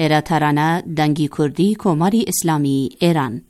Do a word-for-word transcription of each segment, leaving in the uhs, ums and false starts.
ایرا ترانه دنگی کردی کماری اسلامی ایران.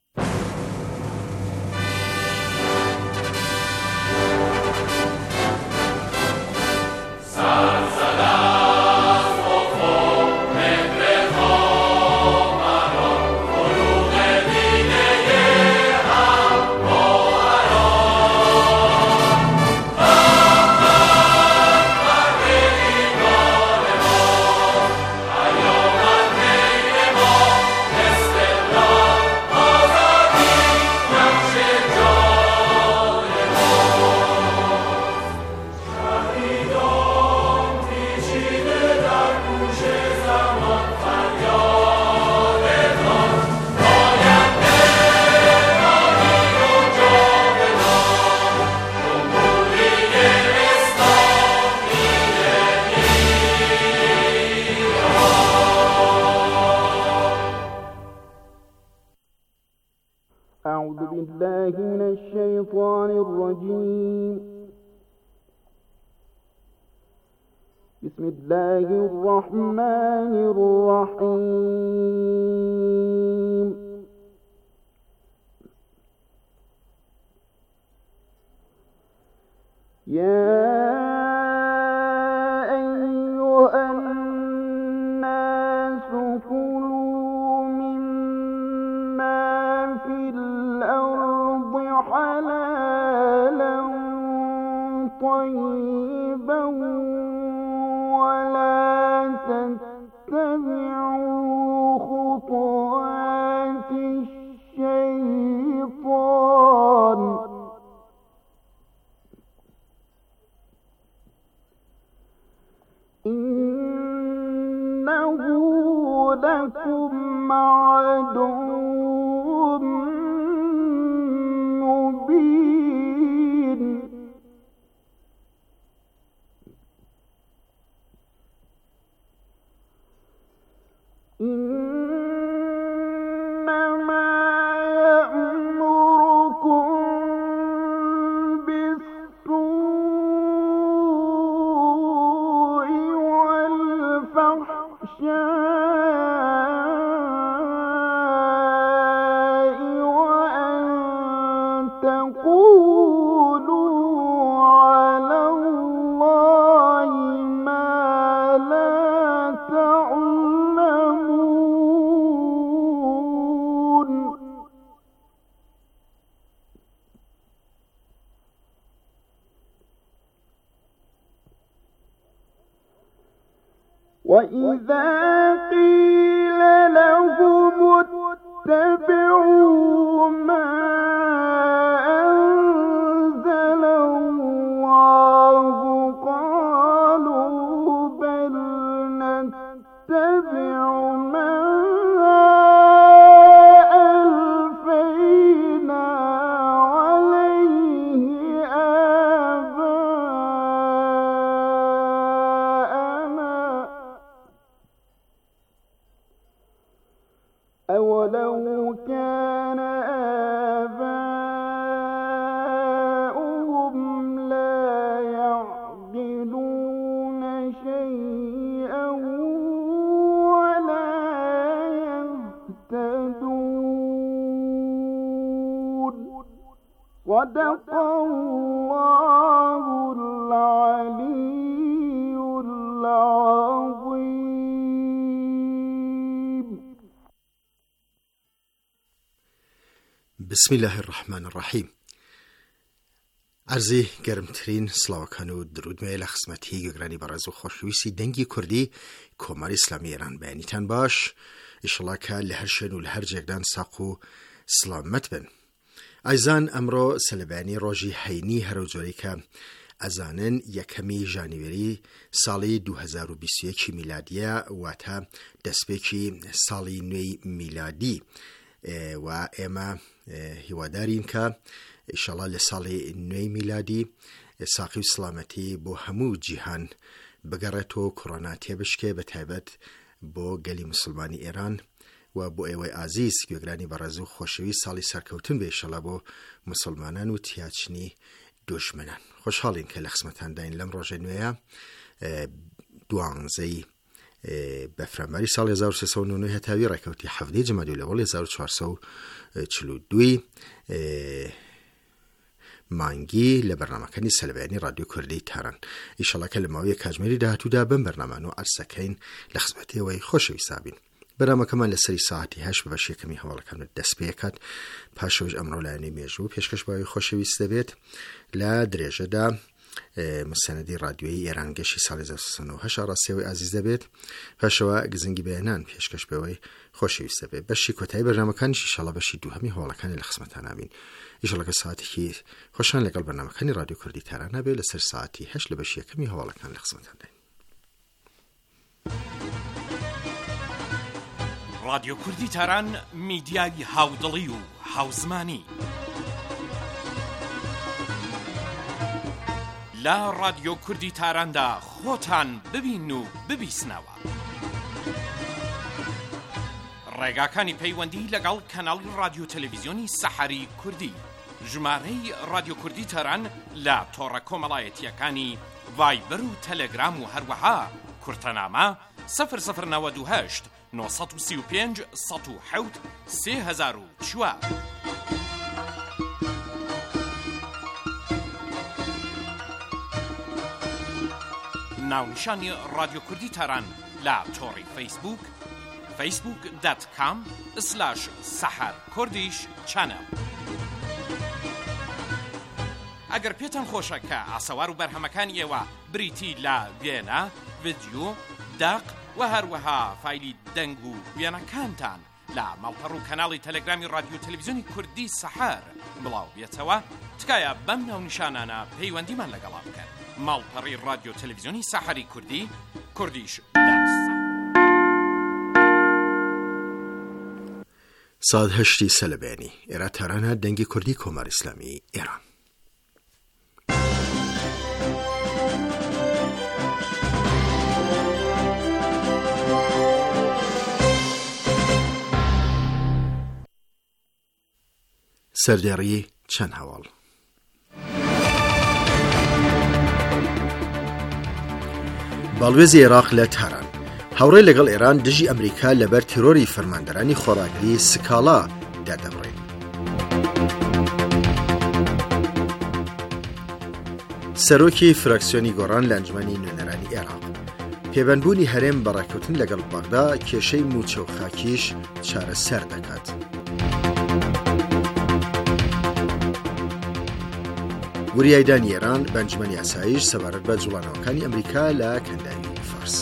أعوذ بالله من الشيطان الرجيم. بسم الله الرحمن الرحيم. يا أيها الناس كلوا مما في الأرض حلالا طيبا ولا تتبعوا خطوات الشيطان إنه لكم عدو مبين. إنما يأمركم بالسوء والفحشاء وأن تقولوا على الله ما لا تعلمون. وإذا قيل لهم اتبعوا ما أنزل الله قالوا بل نتبع ما ألفينا عليه آباءنا أولو كان آباؤهم لا يعقلون شيئا ولا يهتدون. صدق الله العلي العظيم. بسم الله الرحمن الرحیم. عرضی گرمترین سلاوکان و درود میل خدمتی گرانی برازو خوشویسی دنگی کردی کمار اسلامی ایران بیانیتان باش. انشالله که لهر شن و لهر جگدان ساقو سلامت بن. ایزان امرو سلبانی روژی حینی هروجوری که ازانن یکمی جانیوری سالی دو هزار و بیست و یک میلادیه و تا دسپیکی سالی نوی میلادی و اما هیوادارین که انشالله لسالی نوی میلادی ساقی و سلامتی بو همو جیهان بگرد و کرونا تیبشکه بتایبت بو گلی مسلمانی ایران و بو ایوی عزیز گوگرانی برازو خوشوی سالی سرکوتن به انشالله بو مسلمانان و تیاچنی دشمنان. خوشحالین که لخصمتان داین لم روژه نویا دوانزی بەفرەمبەری ساڵی هەزار و سێسەد و نۆ هەتاوی ڕێکەوتی هەفتەی جەمادی لەوەڵ هەزار و چوارسەد و چل و دوو مانگی لە بەرنامەکانی سەلبەیانی رادیۆ کوردی تاران. ئیشەڵا کە لە ماوەیە کاتژمێری داهاتوودا بەم بەرنامانە و عەرزەکەین لە خزمەتیەوەی خۆشەویستان بین. بەرنامەکەمان لە سەری ساعتی هەشت بە بەش یەکەمی هەواڵەکان دەست پێ دەکات. پاشەوەش ئەمڕۆ لایەنەی مێژوو پێشکەش باوی خۆشەویست دەبێت لە درێژەدا مستەنەدی رادیۆیی ئێران گەشی ساڵی هەزار و سێسەد و هەشت ڕاستیەوەی ئازیز دەبێت. پاشەوە گزنگی بەیانان پێشکەش بەوەی خۆشەویست دەبێت. بەشی کۆتایی بەرنامەکانیش ئیشەڵا بەشی دووهەمی هەواڵەکانی لە خزمەتان نابین. ئیشەڵا کە ساعتێکی خۆشان لەگەڵ بەرنامەکانی رادیۆ کوردی تاران نابێت لەسەر ساعتی هەشت لە بەشی یەکەمی هەواڵەکان لە خزمەتان داین. رادیۆ کوردی تاران میدیای هاودڵی و هاوزمانی لە رادیۆ کوردی تاراندا خۆتان ببین و ببیسنەوە. ڕێگاکانی پەیوەندی لەگەڵ کەناڵی رادیۆ تەلەڤیزیۆنی سەحەری کوردی. ژمارەی رادیۆ کوردی تاران لە تۆڕە کۆمەڵایەتیەکانی ڤایبەر و تەلەگرام و هەروەها کورتەنامە سەفر سەفر نەوەد و هەشت نۆ سەد و سی و پێنج سەد و حەوت سێ هەزار و چوار. ناونیشانی رادیۆ کوردی تاران لە تۆڕی فەیسبوک فەیسبوک دات کام سلاش سەحەر کوردیش چەنەڵ. ئەگەر پێتان خۆشە کە ئاسەوار و بەرهەمەکانی ئێوە بریتی لە وێنە، ڤیدیۆ، داق و هەروەها فایلی دەنگ و وێنەکانتان لە ماڵپەڕ و کەناڵی تەلەگرامی رادیۆ تەلەڤیزیۆنی کوردی سەحەر بڵاو بێتەوە، تکایە بەم ناونیشانانە پەیوەندیمان لەگەڵا بکەن. ماڵپەڕی رادیۆ تەلەڤیزیۆنی سەحەری کوردی، کوردیش دەرس. ساد هەشتی سەلبەیانی ئێرە تارانە دەنگی کوردی کۆماری ئیسلامی ئێران. سەردێڕی چەند هەواڵ. باڵوێزی عێراق لە تاران هاوڕێی لەگەڵ ئێران دژی ئەمریکا لەبەر تیرۆری فەرماندەرانی خۆراگری سکاڵا دادەبڕێن. سەرۆکی فراکسیۆنی گۆڕان لە ئەنجومەنی نوێنەرانی عێراق پێبەندبوونی هەرێم بە ڕێکەوتن لەگەڵ بەغدا کێشەی موچە و خاکیش چارەسەر دەکات. وریایدانی ئێران بە ئەنجومەنی ئاسایش سەبارەت بە جوڵانەوەکانی ئەمریکا لە کەنداوی فارس.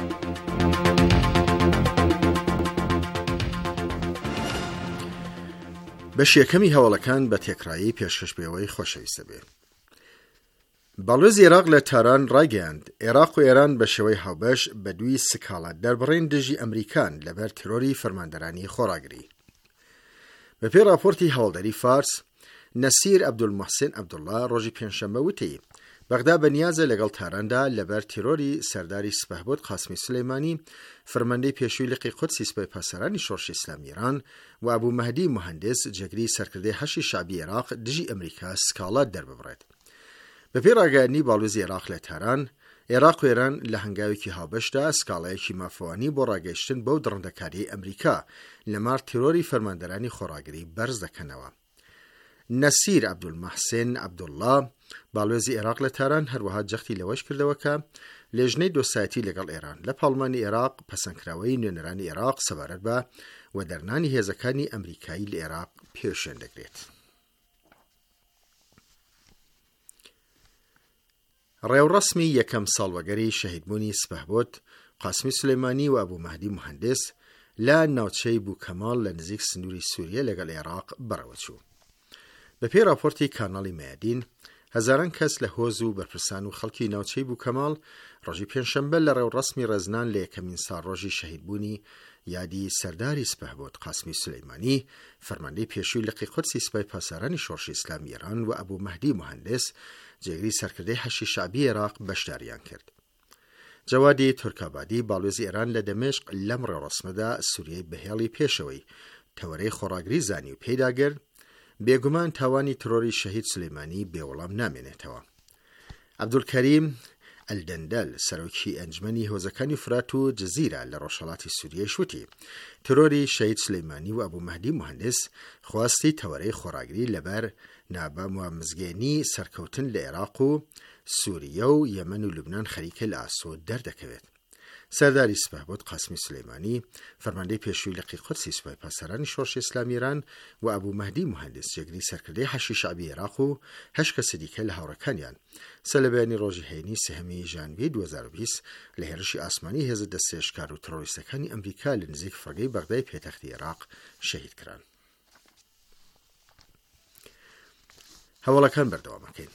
بەشی یەکەمی هەواڵەکان بە تێکرایی پێشکەش بێەوەی خۆشەویستە بێ. باڵوێزی عێراق لە تاران ڕایگەیاند عێراق و ئێران بە شێوەی هاوبەش بە دووی سکاڵا دەربڕین دژی ئەمریکان لەبەر تیرۆری فەرماندەرانی خۆراگری. بەپێی راپۆرتی هەواڵدەری فارس، نەسیر عەبدولموحسین عەبدوڵڵا ڕۆژی پێنجشەممە وتی بەغدا بەنیازە لەگەڵ تاراندا لەبەر تیرۆری سەرداری سپەهبۆت قاسمی سلەیمانی فەرماندەی پێشووی لقی قودسی سپای پاسەرانی شۆڕشی ئیسلامی ئێران و ئەبوو مەهدی موهەندس جێگری سەرکردەی هەشی شعبی عێراق دژی ئەمریکا سکاڵا دەرببڕێت. بەپێی ڕاگەیاندنی باڵوێزی عێراق لە تاران، عێراق و ئێران لە هەنگاوێکی هاوبەشدا سکاڵایەکی مافەوانی بۆ ڕاگەیشتن بەو دڕندەکاری ئەمریکا لەمار تیرۆری فەرماندەرانی خۆراگری بەرز دەکەنەوە. نەسیر عەبدولمەحسین عەبدوڵڵا باڵوێزی عێراق لە تاران هەروەها جەختی لەوەش کردەوە کە لێژنەی دۆسایەتی لەگەڵ ئێران لە پاڵمانی عێراق پەسەندکراوەی نوێنەرانی عێراق سەبارەت بە وەدەرنانی هێزەکانی ئەمریکایی لە عێراق پێشێن دەگرێت. ڕێوڕەسمی یەکەم ساڵوەگەری شەهیدبوونی سپەهبۆت قاسمی سلەیمانی و ئەبوو مەهدی موهەندس لە ناوچەی بووکەماڵ لە نزیک سنووری سووریە لەگەڵ عێراق بەڕەوەچوو. بەپێی راپۆرتی کاناڵی مەیادین، هەزاران کەس لە هۆز و بەرپرسان و خەڵکی ناوچەی بووکەماڵ ڕۆژی پێنجشەممە لە ڕێوڕەسمی ڕێزنان لە یەکەمین ساڵڕۆژی شەهیدبوونی یادی سەرداری سپەهبۆت قاسمی سلەیمانی فەرماندەی پێشووی لقی قودسی سپای پاسەرانی شۆڕشی ئیسلامی ئێران و ئەبوو مەهدی موهەندس جێگری سەرکردەی هەشی شعبی عێراق بەشداریان کرد. جەوادی تورکابادی باڵوێزی ئێران لە دەمێشق لەم ڕێوڕەسمەدا سووریای بەهێڵی پێشەوەی تەوەرەی خۆراگری زانی و پێداگرت بێگومان تاوانی ترۆری شەهید سلەیمانی بێوەڵام نامێنێتەوە. عەبدولکەریم ئەلدەندەل سەرۆکی ئەنجمەنی هۆزەکانی فرات و جزیرە لە ڕۆژهەڵاتی سووریای شوتی ترۆری شەید سلەیمانی و ئەبوو مەهدی موهەندس خواستی تەوەرەی خۆراگری لەبەر نابەموامزگێنی سەرکەوتن لە عێراق و سووریە و یەمەن و لوبنان خەریکە لە ئاسۆ دەردەکەوێت. سەرداری سپاهبۆت قاسمی سلەیمانی فەرماندەی پێشووی لە قیقودسی سوپای پاسەرانی شۆڕشی ئیسلامی ئێران و ئەبوو مەهدی موهەندس جێگری سەرکردەی حەشی شەعبی عێراق و هەشت کەسی دیکە لە هاوڕەکانیان سەر لە بەیانی ڕۆژی هەینی سێهەمی ژانڤیەی دوو هەزار و بیست لە هێرشی ئاسمانی هێزە دەستێشکار و تەرۆریستەکانی ئەمریکا لە نزیک فڕگەی بەغدای پێتەختی عێراق شەهید کران. هەوڵەکان بەردەوامەکەین.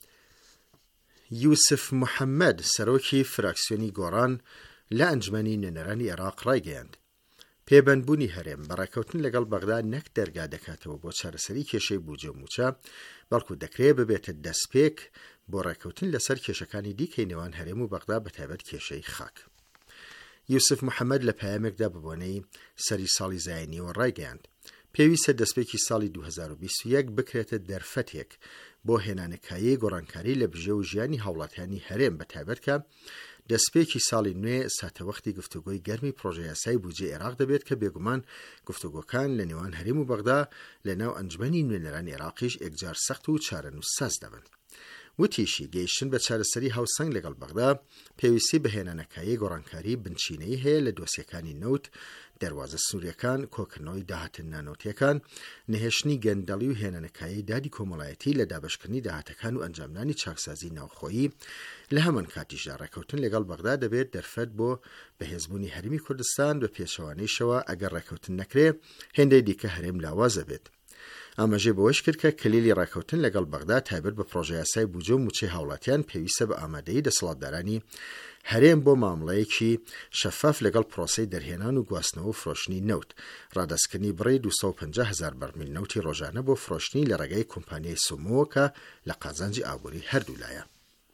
یوسف محەممەد سەرۆکی فراکسیۆنی گۆڕان لە ئەنجمەنی نوێنەرانی عێراق ڕایگەیاند پێبەندبوونی هەرێم بەڕێکەوتن لەگەڵ بەغدا نەک دەرگا دەکاتەوە بۆ چارەسەری کێشەی بوجە و موچە، بەڵکو دەکرێت ببێتە دەستپێک بۆ ڕێکەوتن لەسەر کێشەکانی دیکەی نێوان هەرێم و بەغدا بەتایبەت کێشەی خاک. یوسف محەممەد لە پایامێکدا ببوونەی سەری ساڵی زاینیەوە ڕایگەیاند پێویستە دەستپێکی ساڵی دوو هەزار و بیست و یەک بکرێتە دەرفەتێک بۆ هێنانەکایی گۆڕانکاری لە بژێ و ژیانی هاوڵاتیانی هەرێم بەتایبەت کە دەستپێکی ساڵی نوێ ساتەوەختی گفتوگۆی گەرمی پرۆژەی یاسای بودجێ عێراق دەبێت کە بێگومان گفتوگۆکان لە نێوان هەرێم و بەغدا لە ناو ئەنجمەنی نوێنەرانی عێراقیش ئێکجار سەخت و چارەنووسساز دەبن. وتیشی گەیشتن بە چارەسەری هاوسەنگ لەگەڵ بەغدا پێویستی بە هێنانەکایی گۆڕانکاری بنچینەی هەیە لە دۆسیەکانی نەوت، دەواازە سووریەکان، کۆکردنەوەی داهاتن نانۆتیەکان، نەهێشتنی گەندەڵی و هێنانەکایی دادی کۆمەڵایەتی لە دابشکردنی داهاتەکان و ئەنجامدانی چاکسازی ناوخۆیی. لە هەمان کاتیشدا ڕێکەوتن لەگەڵ بەغدا دەبێت دەرفەت بۆ بەهێزبوونی هەرمی کوردستان بە پێچەوانەیشەوە ئەگەر ڕێکەوتن نەکرێ هێندەی دیکە هەرێم لاوازە بێت. ئاماژەی بەوەش کرد کە کلیلی ڕێکەوتن لەگەڵ بەغدا تایبەت بە پرۆژەی یاسای بودجە و موچەی هاوڵاتیان پێویستە بە ئامادەیی دەسەڵاتدارانی هەرێم بۆ مامەڵەیەکی شەفاف لەگەڵ پرۆسەی دەرهێنان و گواستنەوە و فرۆشتنی نەوت، ڕادەستکردنی بڕی دوو سەد و پەنجا هەزار بەرمیل نەوتی ڕۆژانە بۆ فرۆشتنی لە ڕێگەی کۆمپانیای سومۆ کە لە قازانجی ئابووری هەردوو لایە.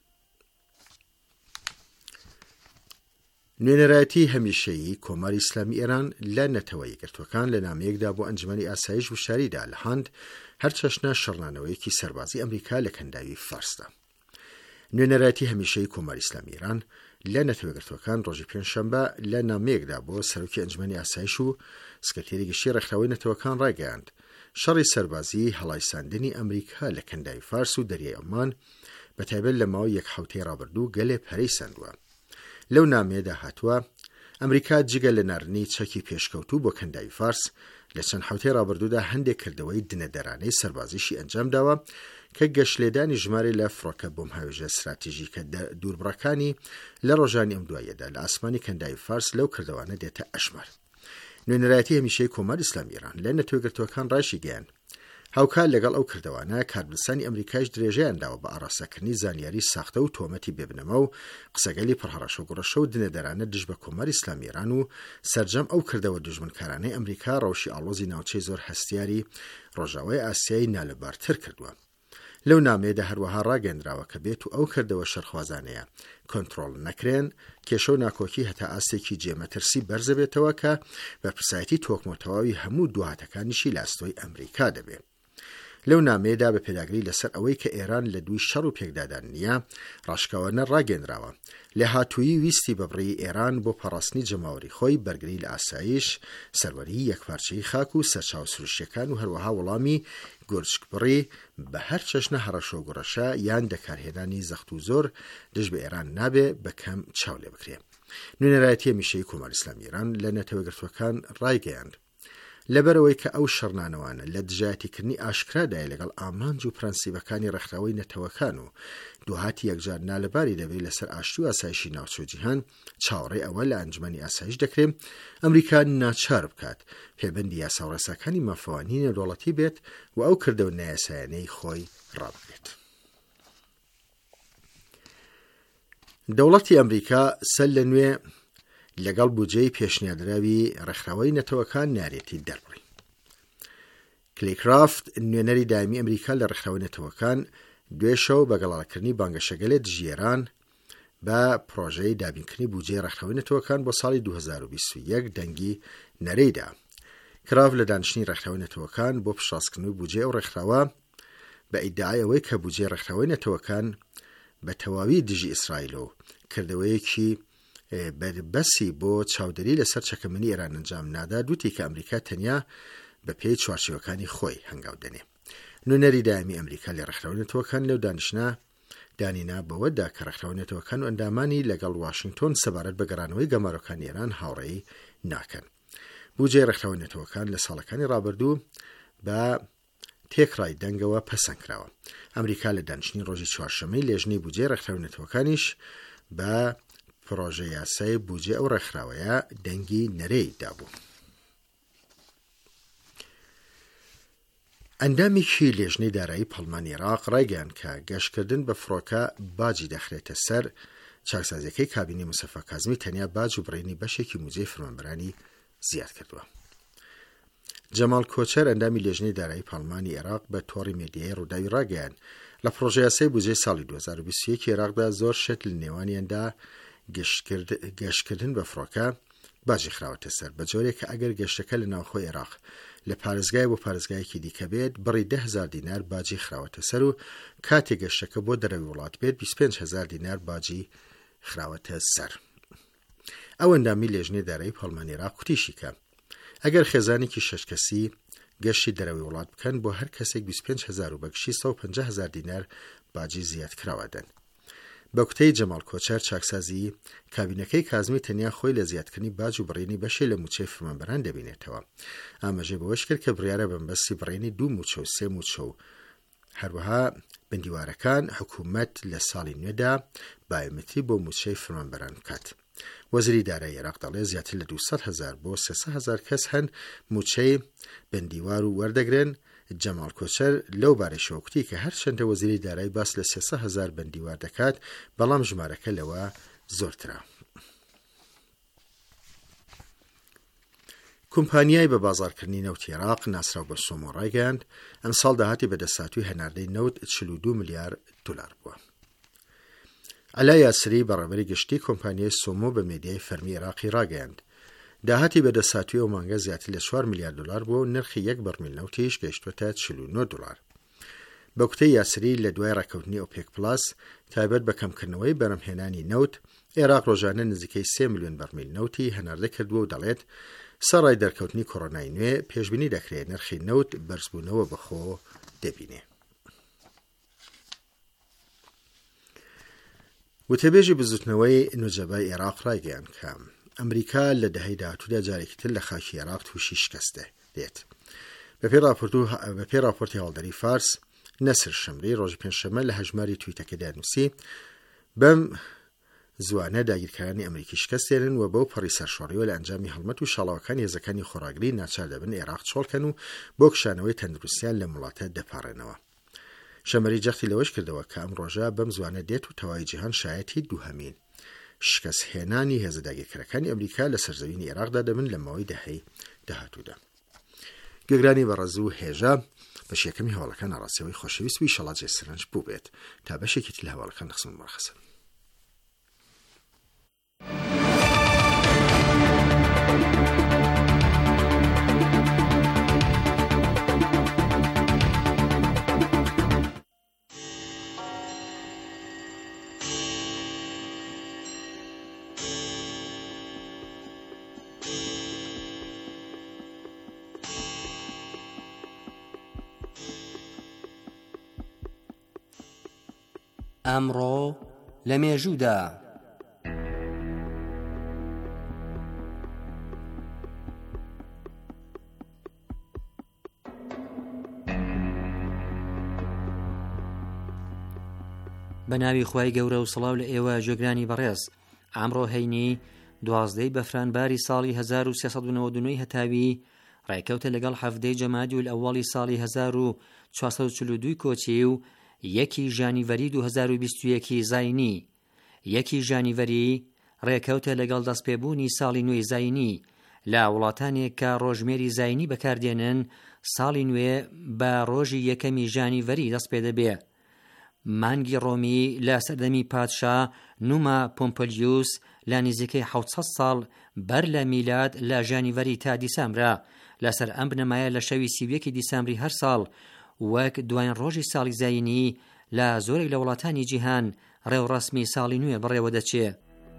نوێنەرایەتی هەمیشەیی کۆماری ئیسلامی ئێران لە نەتەوە یەکگرتوەکان لە نامەیەکدا بۆ ئەنجمەنی ئاسایش وشاریدا لە هەند هەر چەشنە شەڕنانەوەیەکی سەربازی ئەمریکا لە کەنداوی فارسدا. نوێنەرایەتی هەمیشەیی کۆماری ئیسلامی ئێران لە نەتەوەیەکگرتوەکان ڕۆژی پێنجشەمبە لە نامەیەکدا بۆ سەرۆکی ئەنجمەنی ئاسایش و سکرتێری گشتی ڕێکخراوەی نەتەوەکان ڕایگەیاند شەڕی سەربازی هەڵایساندنی ئەمریکا لە کەنداوی فارس و دەریای عومان بەتایبەت لە ماوەی یەک هەفتەی ڕابردوو گەلێ پەرەی سەندووە. لەو نامەیەدا هاتووە ئەمریکا جگە لە ناردنی چەکی پێشکەوتوو بۆ کەنداوی فارس لە چەند حوتەی ڕابردوودا هەندێک کردەوەی دنەدەرانەی سەربازیشی ئەنجام داوە کە گەشتلێدانی ژمارە لە فڕۆکە بۆم هاوێژە استراتیژیکە دووربڕەکانی لە ڕۆژانی ئەم دوایەدا لە ئاسمانی کەنداوی فارس لەو کردەوانە دێتە ئەشمار. نوێنەرایەتی هەمیشەیی کۆماری ئیسلامی ئێران لە نەتەوەیەکگرتوەکان ڕاشی گەیان هاوکار لەگەڵ ئەو کردەوانە کاربلسانی ئەمریکایش درێژەیان داوە بە ئاڕاستەکردنی زانیاری ساختە و تۆمەتی بێبنەمە و قسەگەلی پڕهەڕەشە و گوڕەشە و دنەدەرانە دژ بە کۆماری ئیسلامی ئێران و سەرجەم ئەو کردەوە دژمنکارانەی ئەمریکا ڕەوشی ئاڵۆزی ناوچەی زۆر هەستیاری ڕۆژاوای ئاسیایی نالەبارتر کردووە. لەو نامەیەدا هەروەها ڕاگەندراوە کە بێت و ئەو کردەوە شەرخوازانەیە کۆنتڕۆڵ نەکرێن کێشە و ناکۆکی هەتا ئاستێکی جێمەترسی بەرزە بێتەوە کە بەرپرسایەتی تۆکمۆتەواوی هەموو دوهاتەکانیشی لاستۆی ئەمریکا دەبێت. لەو نامەیەدا بە پێداگری لەسەر ئەوەی کە ئێران لە دووی شەڕ و پێکدادان نییە ڕاشکاوانە ڕاگەندراوە لە هاتووی ویستی بەبڕی ئێران بۆ پەڕاستنی جەماوەری خۆی بەرگری لە ئاسایش سەروەری یەکپارچەی خاک و سەرچاو سروشتیەکان و هەروەها وەڵامی گۆرچکبڕی بە هەر چەشنە هەڕەشە و گوڕەشە یان دەکارهێنانی زەخت و زۆر دژ بە ئێران نابێ بەکەم چاو لێ بکرێ. نوێنەرایەتی هەمیشەیی کۆماری ئیسلامی ئێران لە نەتەوەیەکگرتوەکان ڕایگەیاند لەبەرەوەی کە ئەو شەڕنانەوانە لە دژایەتیکردنی ئاشکرادایە لەگەڵ ئامانج و پرەنسیبەکانی ڕێکخراوەی نەتەوەکان و دووهاتی یەکجار نالەباری دەبێت لەسەر ئاشتی و ئاسایشی ناوچە جیهان چاوەڕێ ئەوە لە ئەنجمەنی ئاسایش دەکرێت ئەمریکا ناچار بکات پێبەندی یاسا و ڕێساکانی مافەوانی نێودەوڵەتی بێت و ئەو کردەوە نایاسایانەی خۆی ڕابگرێت. دەوڵەتی ئەمریکا سەر لە نوێ لەگەڵ بودجەی پێشنیادراوی ڕێکخراوەی نەتەوەکان نارێتی دەربڕی. کلیکرافت نوێنەری دایمی ئەمریکا لە ڕێکخراوەی نەتەوەکان دوێشەو بە گەڵاکردنی بانگەشەگەلێت ژێران بە پرۆژەی دابینکردنی بودجەی ڕێکخراوەی نەتەوەکان بۆ ساڵی دوو هەزار و بیست و یەک دەنگی نەرەیدا. کراف لە دانیشتنی ڕێکخراوەی نەتەوەکان بۆ پشتڕاستکردنەوەی بودجەی ئەو ڕێکخراوە بە ئیدعای ئەوەی کە بودجەی ڕێکخراوەی نەتەوەکان بە تەواوی دژی ئیسرائیل و کردەوەیەکی بەربەسی بۆ چاودەری لەسەر چەکەمەنی ئێران ئەنجام نادا، دوتی کە ئەمریکا تەنیا بە پێی چوارچێوەکانی خۆی هەنگاو دەنێ. نوێنەری دایمی ئەمریکا لە ڕێکخراونەتەوەکان لەو دانیشتە دانینا بەوەدا کە ڕێکخراونەتەوەکان و ئەندامانی لەگەڵ واشنگتۆن سەبارەت بە گەڕانەوەی گەمارۆکانی ئێران هاوڕێی ناکەن. بودجێ ڕێکخراونەتەوەکان لە ساڵەکانی ڕابردوو بە تێکڕای دەنگەوە پەسەندکراوە. ئەمریکا لە دانیشتنی ڕۆژی چوارشەمەی لێژنەی بودجێ ڕێکخراونەتەوەکانیش بە پرۆژە یاسای بودجێ ئەو ڕێکخراوەیە دەنگی نەرەی دابوو. ئەندامێکی لێژنەی دارایی پەڵمانی عێراق ڕایگەیاند کە گەشتکردن بە فڕۆکە باجی دەخرێتە سەر چاکسازیەکەی کابینی موسەفا کازمی تەنیا باج و بڕینی بەشێکی موزەی فەرمانبەرانی زیاد کردووە. جەمال کۆچەر ئەندامی لێژنەی دارایی پەڵمانی عێراق بە تۆڕی مێدیای ڕووداوی ڕاگەیاند لە پرۆژە یاسای بودجێی ساڵی دوو هەزار و بیست و یەک عێراقدا زۆر شت لە نێوانیاندا گەشتکردن بە فڕۆکە باجی خراوەتە سەر بە جۆرێک کە ئەگەر گەشتەکە لە ناوخۆی عێراق لە پارێزگای بۆ پارێزگایەکی دیکە بێت بڕی ده هەزار دینار باجی خراوەتە سەر و کاتێک گەشتەکە بۆ دەرەوی وڵات بێت بیست و پێنج هەزار دینار باجی خراوەتە سەر. ئەو ئەندامی لێژنەی دارایی پەڵمانی عێراق کوتیشی کە ئەگەر خێزانێکی شەش کەسی گەشتی دەرەوی وڵات بکەن بۆ هەر کەسێک بیست و پێنج هەزار و بەگشتی سەد و پەنجا هەزار دینار باجی زیاد کراوەدەن. بە کوتەی جەمال کۆچەر چاکسازی کابینەکەی کازمی تەنیا خۆی لە زیادکردنی باج و بڕینی بەشێ لە موچەی فەرمانبەران دەبینێتەوە. ئاماژەی بەوەش کرد کە بڕیارە بەمبەستی بڕینی دوو موچە و سێ موچە و هەروەها بندیوارەکان حکوومەت لە ساڵی نوێدا بایۆمەتری بۆ موچەی فەرمانبەران بکات. وەزیری دارایی عێراق دەڵێ زیاتر لە دووسەد هەزار بۆ سێسەد هەزار کەس هەن موچەی بندیوار و وەردەگرن. جەمال کۆچەر لەو بارەشەوە کوتی کە هەر چەندە وەزیری دارایی باس لە سێسەد هەزار بەندیوار دەکات بەڵام ژمارەکە لەوە زۆرترە. کۆمپانیای بە بازارکردنی نەوتی عێراق ناسراو بە سۆمۆ ڕایگەیاند ئەم ساڵ داهاتی بەدەستهاتووی هەناردەی نەوت چل و دوو ملیار دولار بووە. ئەلا یاسری بەڕێوەبەری گشتی کۆمپانیای سۆمۆ بە مێدیای فەرمی عێراقی ڕاگەیاند داهاتی بەدەستهاتووی ئەو مانگە زیاتر لە چوار ملیار دلار بوو و نرخی یەک بەرمیل نەوتیش گەیشتوەتە چل و نۆ دلار. بە کوتەی یاسری لە دوای ڕاکەوتنی ئۆپێک پلاس تایبەت بە کەمکردنەوەی بەرهەمهێنانی نەوت عێراق ڕۆژانە نزیکەی سێ ملیۆن بەرمیل نەوتی هەناردە کردووە و دەڵێت سەرڕای دەرکەوتنی کۆڕۆنای نوێ پێشبینی دەکرێت نرخی نەوت بەرزبوونەوە بەخۆ دەبینێ. وتەبێژی بزوتنەوەی نوجەبای عێراق ڕایگەیاند کە ئەمریکا لە دەهەی داهاتوودا جارێکی تر لە خاکی عێراق تووشی شکستە دێت. بەپێی راپۆرتی هەڵدەری فارس نەسر شەمری ڕۆژی پێنجشەمە لە هەژماری تویتەکەدا نووسی بەم زوانە داگیرکارانی ئەمریکی شکستێنن و بەو پەڕی سەرشۆڕیەوە لە ئەنجامی هەڵمەت و شەڵاوەکانی هێزەکانی خۆراگری ناچار دەبن عێراق چۆڵکەن و بۆ کشانەوەی تەندروستیان لە وڵاتە دەپارڕێنەوە. شەمەری جەختی لەوەش کردەوە کە ئەم ڕۆژە بەم زوانە دێت و تەواوی جیهان شایەتی دووهەمین شکست هێنانی هێزە داگیرکەرەکانی ئەمریکا لە سەرزەوینی عێراقدا دەبن لە ماوەی دەهەی داهاتوودا. گوێگرانی بەڕێز و هێژە بەش یەکەمی هەواڵەکان ئاڕاستیەوەی خۆشەویست و ئیشەڵا جێسرنج بوو بێت تا بەشێکی تر لە هەواڵەکان دەخسم مەرخەسن. ئەمڕۆ لە مێژوودا بە ناوی خوای گەورە و سڵاو لە ئێوە جێگرانی بەڕێز. ئەمڕۆ هەینی دوازدەی بەفرانباری ساڵی هەزار و سێسەد و نەوەت و نۆ هەتاوی ڕێکەوتە لەگەڵ حەفدەی جەمادی الئەوەڵی ساڵی هەزار و چوارسەد و چل و دوو کۆچی و یەکی ژانیڤەری دوو هەزار و بیست و یەکی زاینی. یەکی ژانیڤەری ڕێکەوتە لەگەڵ دەستپێبوونی ساڵی نوێی زاینی لە وڵاتانێک کە ڕۆژمێری زاینی بەکاردێنن. ساڵی نوێ بە ڕۆژی یەکەمی ژانیڤەری دەست پێ دەبێ. مانگی ڕۆمی لە سەردەمی پادشا نوما پۆمپلیوس لە نزیکەی حەوت سەد ساڵ بەر لە میلاد لە ژانیڤەری تا دیسامبرا. لەسەر ئەم بنەمایە لە شەوی سی و یەکی دیسامبری هەر ساڵ وەک دوایین ڕۆژی ساڵی زاینی لە زۆرێک لە وڵاتانی جیهان ڕێوڕەسمی ساڵی نوێ بڕێوە دەچێ.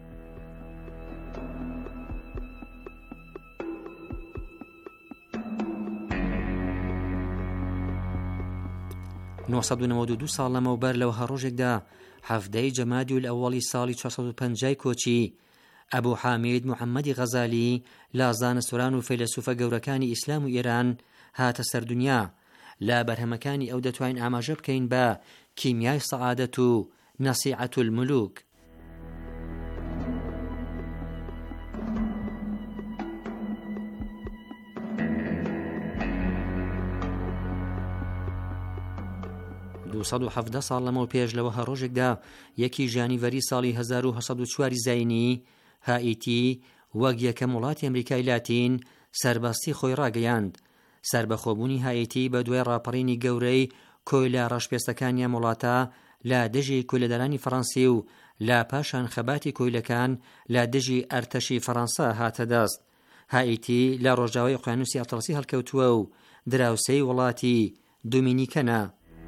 نۆسەد و نەوەد و دوو ساڵ لەمەوبەر لەو هەڕۆژێکدا هەفتەی جەمادی الئەوەڵی ساڵی چوارسەد و پەنجای کۆچی ئەبوو حامید محەممەدی غەزالی لە زانستووران و فەیلسوفە گەورەکانی ئیسلام و ئێران هاتە سەردونیا. لە بەرهەمەکانی ئەو دەتوانین ئاماژە بکەین بە کیمیای سەعادەت و نەسیعەت المولوک. دووسەد و حەڤدە ساڵ لەمەوە پێش لەوە هەڕۆژێکدا یەکی ژانیڤەری ساڵی هەزار و هەسەد و چواری زاینی هائیتی وەک یەکەم وڵاتی ئەمریکای لاتین سەربەستی خۆی ڕاگەیاند. سربەخۆبوونی هائیتی بە دوای ڕاپەڕینی گەورەی کۆی لە ڕەشپێستەکانی وڵاتە لە دژی کۆیلەدەرانی فەڕەنسی و لە پاشان خەباتی کۆیلەکان لە دژی ئەرتەشی فەڕەنسا هاتە دەست. هائیتی لە ڕۆژاوای ئوقیانوسی ئەتڵسی هەڵکەوتووە و دراوسەی وڵاتی دومینیکەنە.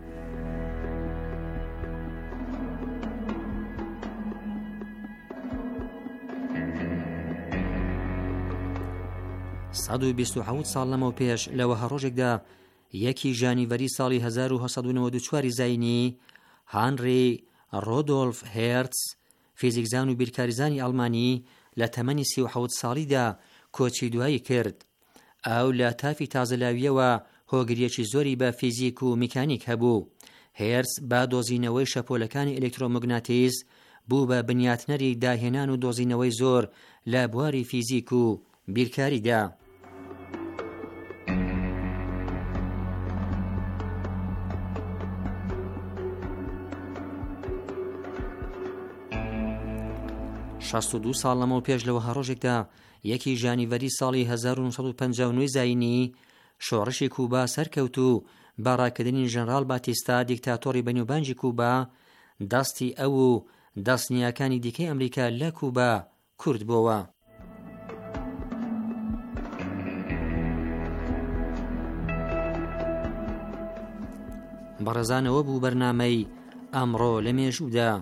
سەد و بیست و حەوت ساڵ لەمەوە پێش لەوە هەڕۆژێکدا یەکی ژانیڤەری ساڵی هەزار و هەسەد و نەوەد و چواری زاینی هانری ڕۆدۆلف هێرتز فیزیکزان و بیرکاریزانی ئەڵمانی لە تەمەنی سی و حەوت ساڵیدا کۆچی دوایی کرد. ئەو لە تافی تازەلاویەوە هۆگریەکی زۆری بە فیزیک و میکانیک هەبوو. هێرتز با دۆزینەوەی شەپۆلەکانی ئێلکترۆمەگناتیز بوو بە بنیاتنەری داهێنان و دۆزینەوەی زۆر لە بواری فیزیک و بیرکاریدا. شەست و دوو ساڵ لەمەوە پێش لەوە هەڕۆژێکدا یەکی ژانیڤەری ساڵی هەزار و نۆسەد و پەنجا و نۆی زاینی شۆڕشی کوبا سەرکەوت و بە ڕاکردنی ژەنەڕاڵ باتیستا دیکتاتۆری بەنێوبانجی کوبا دەستی ئەو و دەستنیاکانی دیکەی ئەمریکا لە کوبا کورد بووە. بەڕێزانەوە بوو بەرنامەی ئەمڕۆ لە مێژوودا.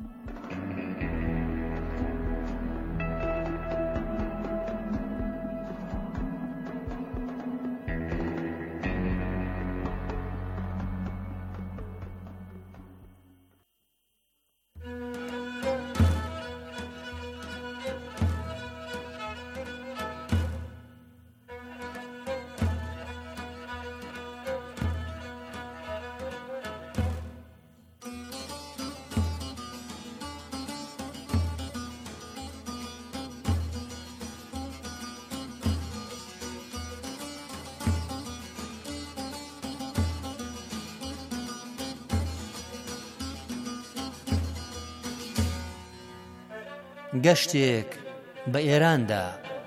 گەشتێک بە ئێراندا.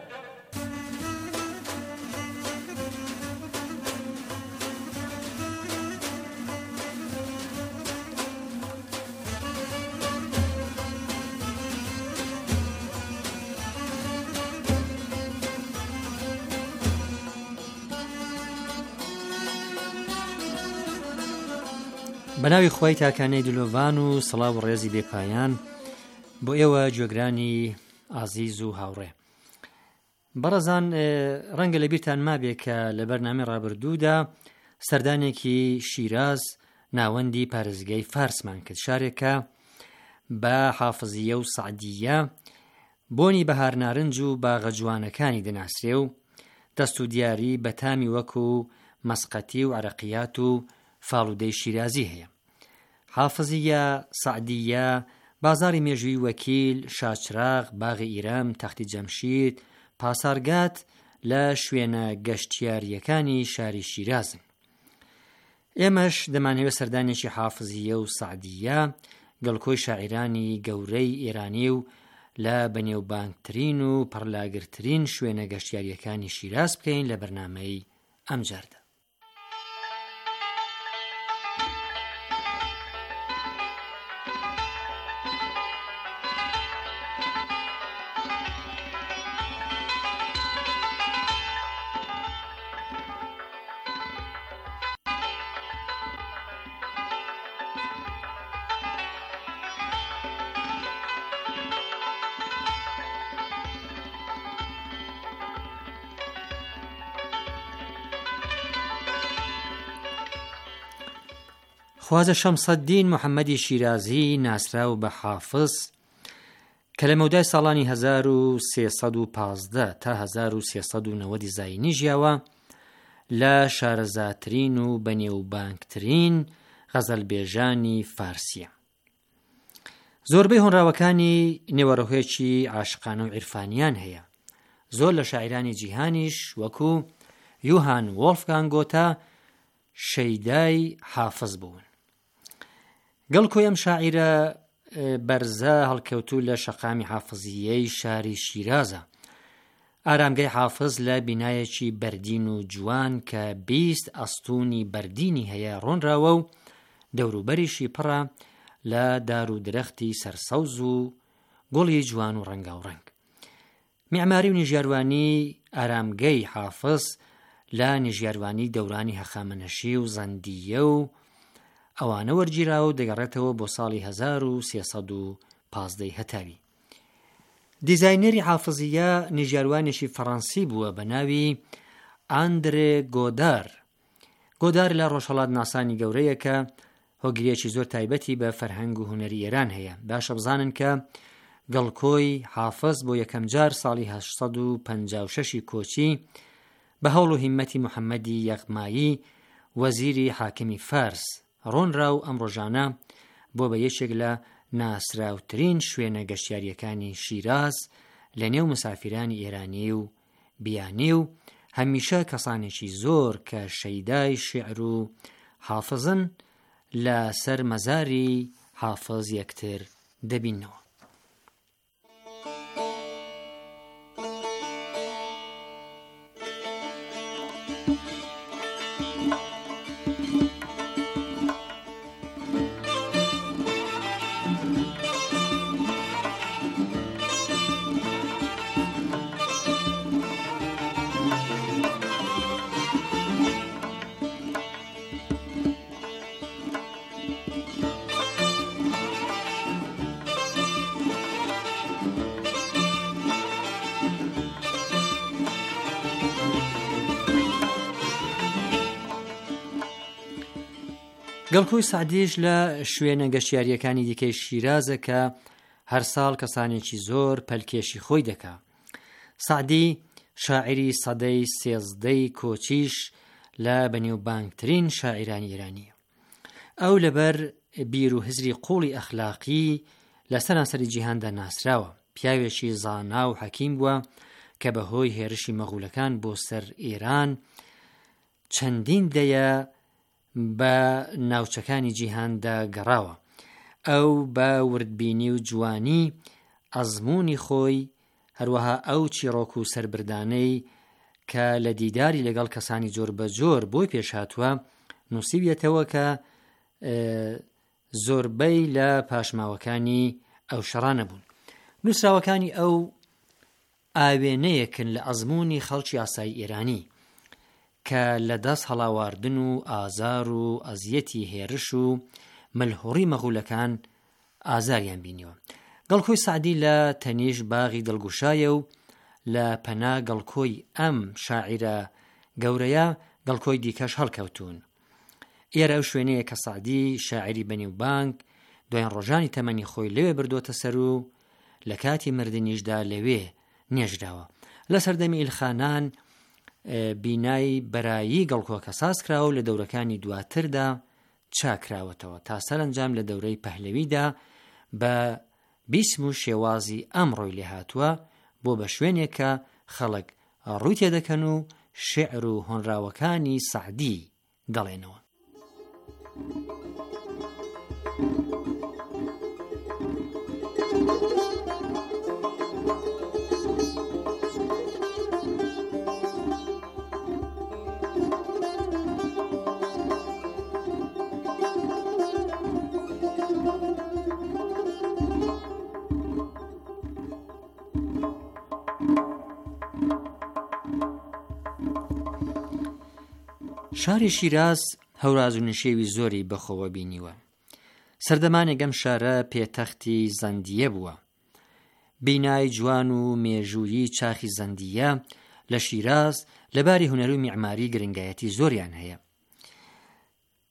بەناوی خۆی تاکانەی دلۆڤان و سڵاو و ڕێزی بێپایان بۆ ئێوە گوێگرانی ئازیز و هاوڕێ. بەڕەزان ڕەنگە لە بیرتان مابێ کە لە بەرنامەی ڕابردوودا سەردانێکی شیراز ناوەندی پارێزگای فارسمان کرد، شارێکە بە حافزیە و سەعدیە بۆنی بەهار نارنج و باغە جوانەکانی دەناسرێ و دەست و دیاری بە تامی وەکو مەسقەتی و عەرەقیات و فاڵودەی شیرازی هەیە. حافزیە، سەعدیە، بازاری مێژووی وەکیل، شاچراغ، باغی ئیرەم، تەختی جەمشید، پاسارگات لە شوێنە گەشتیاریەکانی شاری شیرازن. ئێمەش دەمانەوێت سەردانێکی حافزیە و سەعدیە گەڵکۆی شاعیرانی گەورەی ئێرانی و لە بەنێوبانگترین و پڕلاگرترین شوێنە گەشتیاریەکانی شیراز بکەین لە بەرنامەی ئەمجاردا. خوازە شەمسەددین محەممەدی شیرازی ناسراو بە حافظ کە لە مەودای ساڵانی هەزار و سێسەد و پازدە تا هەزار و سێسەد و نەوەدی زاینی ژیاوە لە شارەزاترین و بەنێوبانگترین غەزەلبێژانی فارسیە. زۆربەی هۆنراوەکانی نێوەڕۆهێکی عاشقانە و عیرفانیان هەیە. زۆر لە شاعیرانی جیهانیش وەکو یوهان وۆڵفگانگ گۆتە شەیدای حافظ بوون. گەڵکۆی ئەم شاعیرە بەرزە هەڵکەوتوو لە شەقامی حافزیەی شاری شیرازە. ئارامگەی حافظ لە بینایەکی بەردین و جوان کە بیست ئەستوونی بەردینی هەیە ڕۆنراوە و دەوروبەریشی پڕە لە دار و درەختی سەرسەوز و گوڵی جوان و ڕەنگا و ڕەنگ. میعماری و نیژیاروانی ئارامگەی حافظ لە نیژیاروانی دەورانی هەخامنەشی و زەندیە و ئەوانە وەرگیراوە و دەگەڕێتەوە بۆ ساڵی هەزار و سێسەد و پازدەی هەتاوی. دیزاینەری حافزیە نیژیاروانێکی فەڕەنسی بووە بە ناوی ئاندرێ گۆدار. گۆدار لە ڕۆژهەڵات ناسانی گەورەیە کە هۆگریەکی زۆر تایبەتی بە فەرهەنگ و هونەری ئێران هەیە. باشە بزانن کە گەڵکۆی حافظ بۆ یەکەم جار ساڵی هەشت سەد و پەنجا و شەشی کۆچی بە هەوڵ و هیممەتی محەممەدی یەغمایی وەزیری حاکمی فارس ڕۆنراو ئەم ڕۆژانە بۆ بە یەکێک لە ناسراوترین شوێنە گەشتیاریەکانی شیراز لە نێو مسافرانی ئێرانی و بیانی و هەمیشە کەسانێکی زۆر کە شەیدای شیعر و حافظن لە سەر مەزاری حافظ یەکتر دەبینەوە. گەڵکۆی سعدیش لە شوێنە گەشتیاریەکانی دیکەی شیرازە کە هەر ساڵ کەسانێکی زۆر پەلکێشی خۆی دەکا. سعدی شاعری سەدەی سێزدەی کۆچیش لە بەنێوبانگترین شاعیرانی ئێرانیە. ئەو لەبەر بیر و هزری قوڵی ئەخلاقی لە سەرانسەری جیهاندا ناسراوە. پیاوێکی زانا و حەکیم بووە کە بەهۆی هێرشی مەغولەکان بۆ سەر ئێران چەندین دەیە بە ناوچەکانی جیهاندا گەڕاوە. ئەو بە وردبینی و جوانی ئەزموونی خۆی هەروەها ئەو چیرۆک و سەربردانەی کە لە دیداری لەگەڵ کەسانی جۆر بە جۆر بۆی پێش هاتووە نووسیبێتەوە کە زۆربەی لە پاشماوەکانی ئەو شەڕانە بوون. نووسراوەکانی ئەو ئاوێنەیەکن لە ئەزموونی خەڵکی ئاسایی ئێرانی کە لە دەست هەڵاواردن و ئازار و ئەزیەتی هێرش و ملهوڕی مەغولەکان ئازاریان بینیوە. گەڵکۆی سعدی لە تەنیش باغی دڵگوشایە و لە پەنا گەڵکۆی ئەم شاعیرە گەورەیە گەڵکۆی دیکەش هەڵکەوتون. ئێرە ئەو شوێنەیە کە سعدی شاعری بەنێوبانگ دوایان ڕۆژانی تەمەنی خۆی لەوێ بردۆتە سەر و لە کاتی مردنیشدا لەوێ نێژراوە. لە سەردەمی ئیلخانان بینای بەرایی گەڵکۆکە ساز کراوە و لە دەورەکانی دواتردا چاکراوەتەوە تا سەرنجام لە دەورەی پەهلەویدا بە بیسم و شێوازی ئەمڕۆی لێ هاتووە بۆ بە شوێنێک کە خەڵک ڕووی تێدەکەن و شێعر و هۆنراوەکانی سعدی دەڵێنەوە. شاری شیراز هەوراز و نشێوی زۆری بەخۆوە بینیوە. سەردەمانێک ئەم شارە پێتەختی زەندیە بووە. بینای جوان و مێژوویی چاخی زەندیە لە شیراز لەباری هونەر و میعماری گرنگایەتی زۆریان هەیە.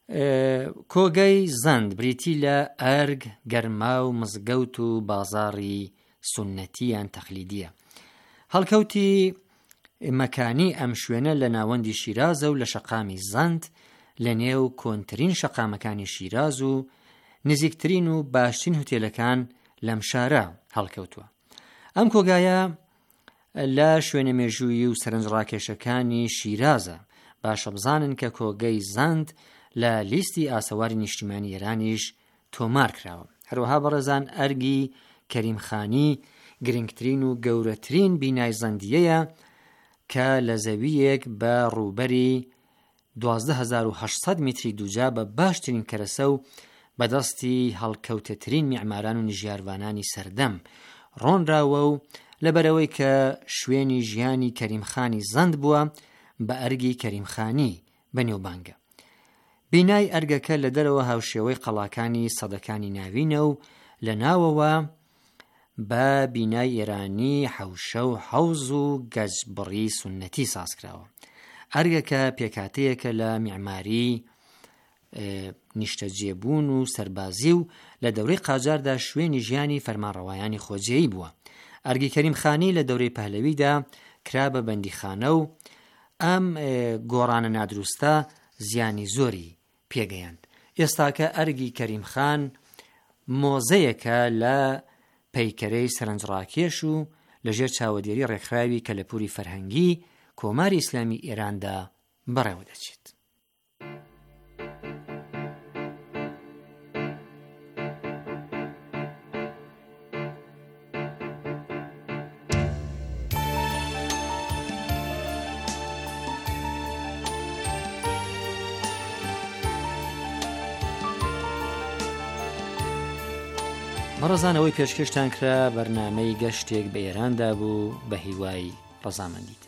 کۆگەی زەند بریتی لە ئەرگ، گەرما و مزگەوت و بازاڕی سونەتیان تەقلیدیە. هەڵکەوتی مەکانی ئەم شوێنە لە ناوەندی شیرازە و لە شەقامی زەند لە نێو کۆنترین شەقامەکانی شیراز و نزیکترین و باشترین هوتێلەکان لەم شارە هەڵکەوتووە. ئەم کۆگایە لە شوێنە مێژووی و سەرنجڕاکێشەکانی شیرازە. باشە بزانن کە کۆگەی زەند لە لیستی ئاسەواری نیشتیمانی ئێرانیش تۆمار کراوە. هەروەها بەڕێزان ئەرگی کەریمخانی گرنگترین و گەورەترین بینای زەندیەیە کە لە زەویەک بە ڕووبەری دوازدە هەزار و هەشت سەد میتری دووجا بە باشترین کەرەسە و بەدەستی هەڵکەوتەترین میعماران و نژیاروانانی سەردەم ڕۆنراوە و لەبەرەوەی کە شوێنی ژیانی کەریمخانی زەند بووە بە ئەرگی کەریمخانی بەنێوبانگە. بینای ئەرگەکە لە دەرەوە هاوشێوەی قەڵاکانی سەدەکانی ناوینە و لە ناوەوە بە بینای ئێرانی حەوشە و حەوز و گەجبڕی سونەتی سازکراوە. ئەرگەکە پێکاتەیەکە لە میعماری نیشتەجێبوون و سەربازی و لە دەورەی قاجاردا شوێنی ژیانی فەرمانڕەوایانی خۆجێیی بووە. ئەرگی کەریمخانی لە دەورەی پەهلەویدا کرا بە بەندیخانە و ئەم گۆڕانە نادروستە زیانی زۆری پێگەیاند. ئێستاکە ئەرگی کەریمخان مۆزەیەکە لە پەیکەرەی سەرنجڕاکێش و لەژێر چاوەدێری ڕێکخراوی کە لە پووری فەرهەنگی کۆماری ئیسلامی ئێراندا بەڕێوە دەچێت. مەڕەزانەوەی پێشکەشتان کرا بەرنامەی گەشتێک بە ئێراندا بوو بە هیوای ڕەزامەندیتان.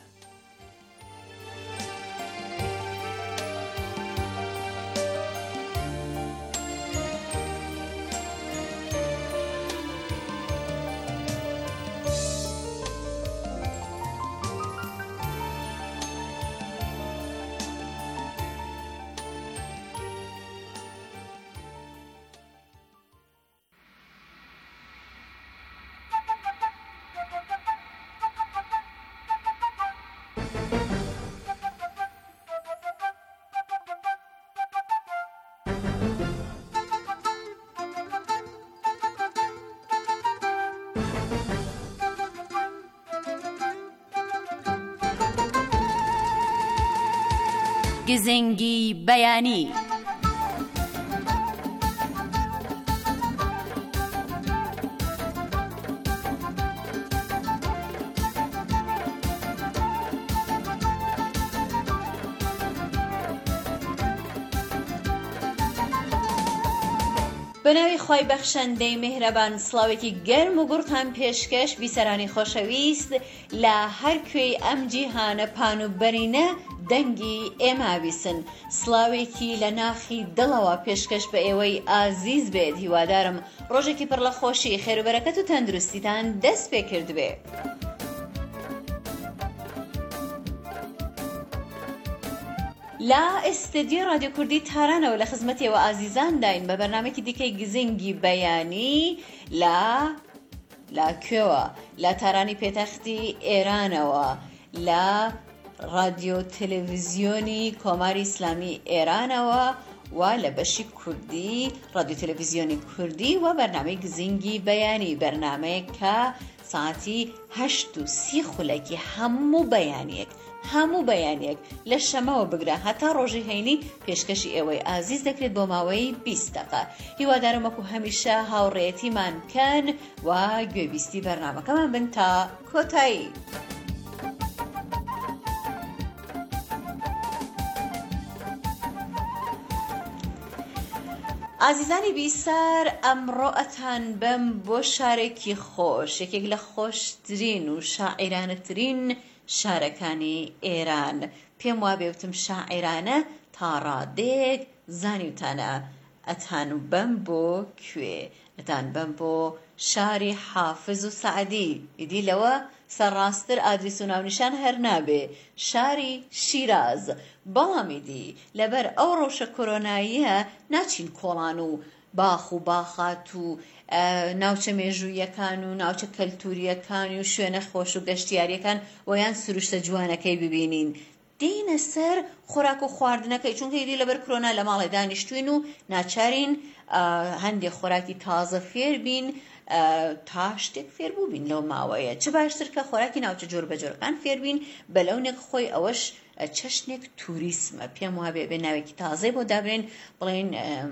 گزنگی بەیانی. بەناوی خوای بەخشەندەی میهرەبان سڵاوێکی گەرم و گوڕتان پێشکەش بیسەرانی خۆشەویست لە هەر کوێی ئەم جیهانە پان و بەرینە دەنگی ئێمە بیسن. سڵاوێکی لە ناخی دڵەوە پێشکەش بە ئێوەی ئازیز بێت. هیوادارم ڕۆژێکی پڕ لە خۆشی خێر و بەرەکەت و تەندروستیتان دەست پێ کرد بێ. لا ئێستدیۆ رادیۆ کوردی تارانەوە لە خزمەتیەوە ئازیزان داین بە بەرنامێکی دیکەی گزنگی بەیانی لە لە کوێوە لە تارانی پێتەختی ئێرانەوە لە رادیۆ تەلەڤیزیۆنی کۆماری ئیسلامی ئێرانەوە و لە بەشی کوردی رادیۆ تەلەڤیزیۆنی کوردی و بەرنامەی گزنگی بەیانی، بەرنامەیە کە ساعتی هەشت و سی خولەکی هەموو بەیانیەک هەموو بەیانێک لە شەمەوە بگرە هەتا ڕۆژی هەینی پێشکەشی ئێوەی ئازیز دەکرێت بۆ ماوەی بیست دقە. هیوادارم وەکو هەمیشە هاوڕێیەتیمان بکەن و گوێبیستی بەرنامەکەمان بن تا کۆتایی. ئازیزانی بیسار، ئەمڕۆ ئەتان بەم بۆ شارێکی خۆش، یەکێک لە خۆشترین و شاعیرانەترین شارەکانی ئێران. پێم وا بێوتم شاعیرانە تا ڕادێک زانیوتانە. ئەتان بەم بۆ کوێ؟ ئەتان بەم بۆ شاری حافظ و سعدی ئیدی لەوە سەرڕاستتر ئادرس و ناونیشان هەر نابێ شاری شیراز بەڵامیدی لەبەر ئەو ڕەوشە کۆرۆناییە ناچین کۆڵان و باخ و باخات و ناوچە مێژوویەکان و ناوچە کەلتوریەکانی و شوێنە خۆش و گەشتیاریەکان ویان سروشتە جوانەکەی ببینین دینە سەر خۆراک و خواردنەکەی چونکە ئیدی لەبەر کۆرۆنا لە ماڵێ دانیشتوین و ناچارین هەندێک خۆراکی تازە فێر بین تا شتێک فێر بوو بین لەو ماوەیە چ باشتر کە خۆراکی ناوچە جۆر بەجۆرەکان فێر بین بەلەونێک خۆی ئەوەش چەشنێک توریسمە پێم وابێ بێ ناوێکی تازەی بۆ دابرێن بڵێن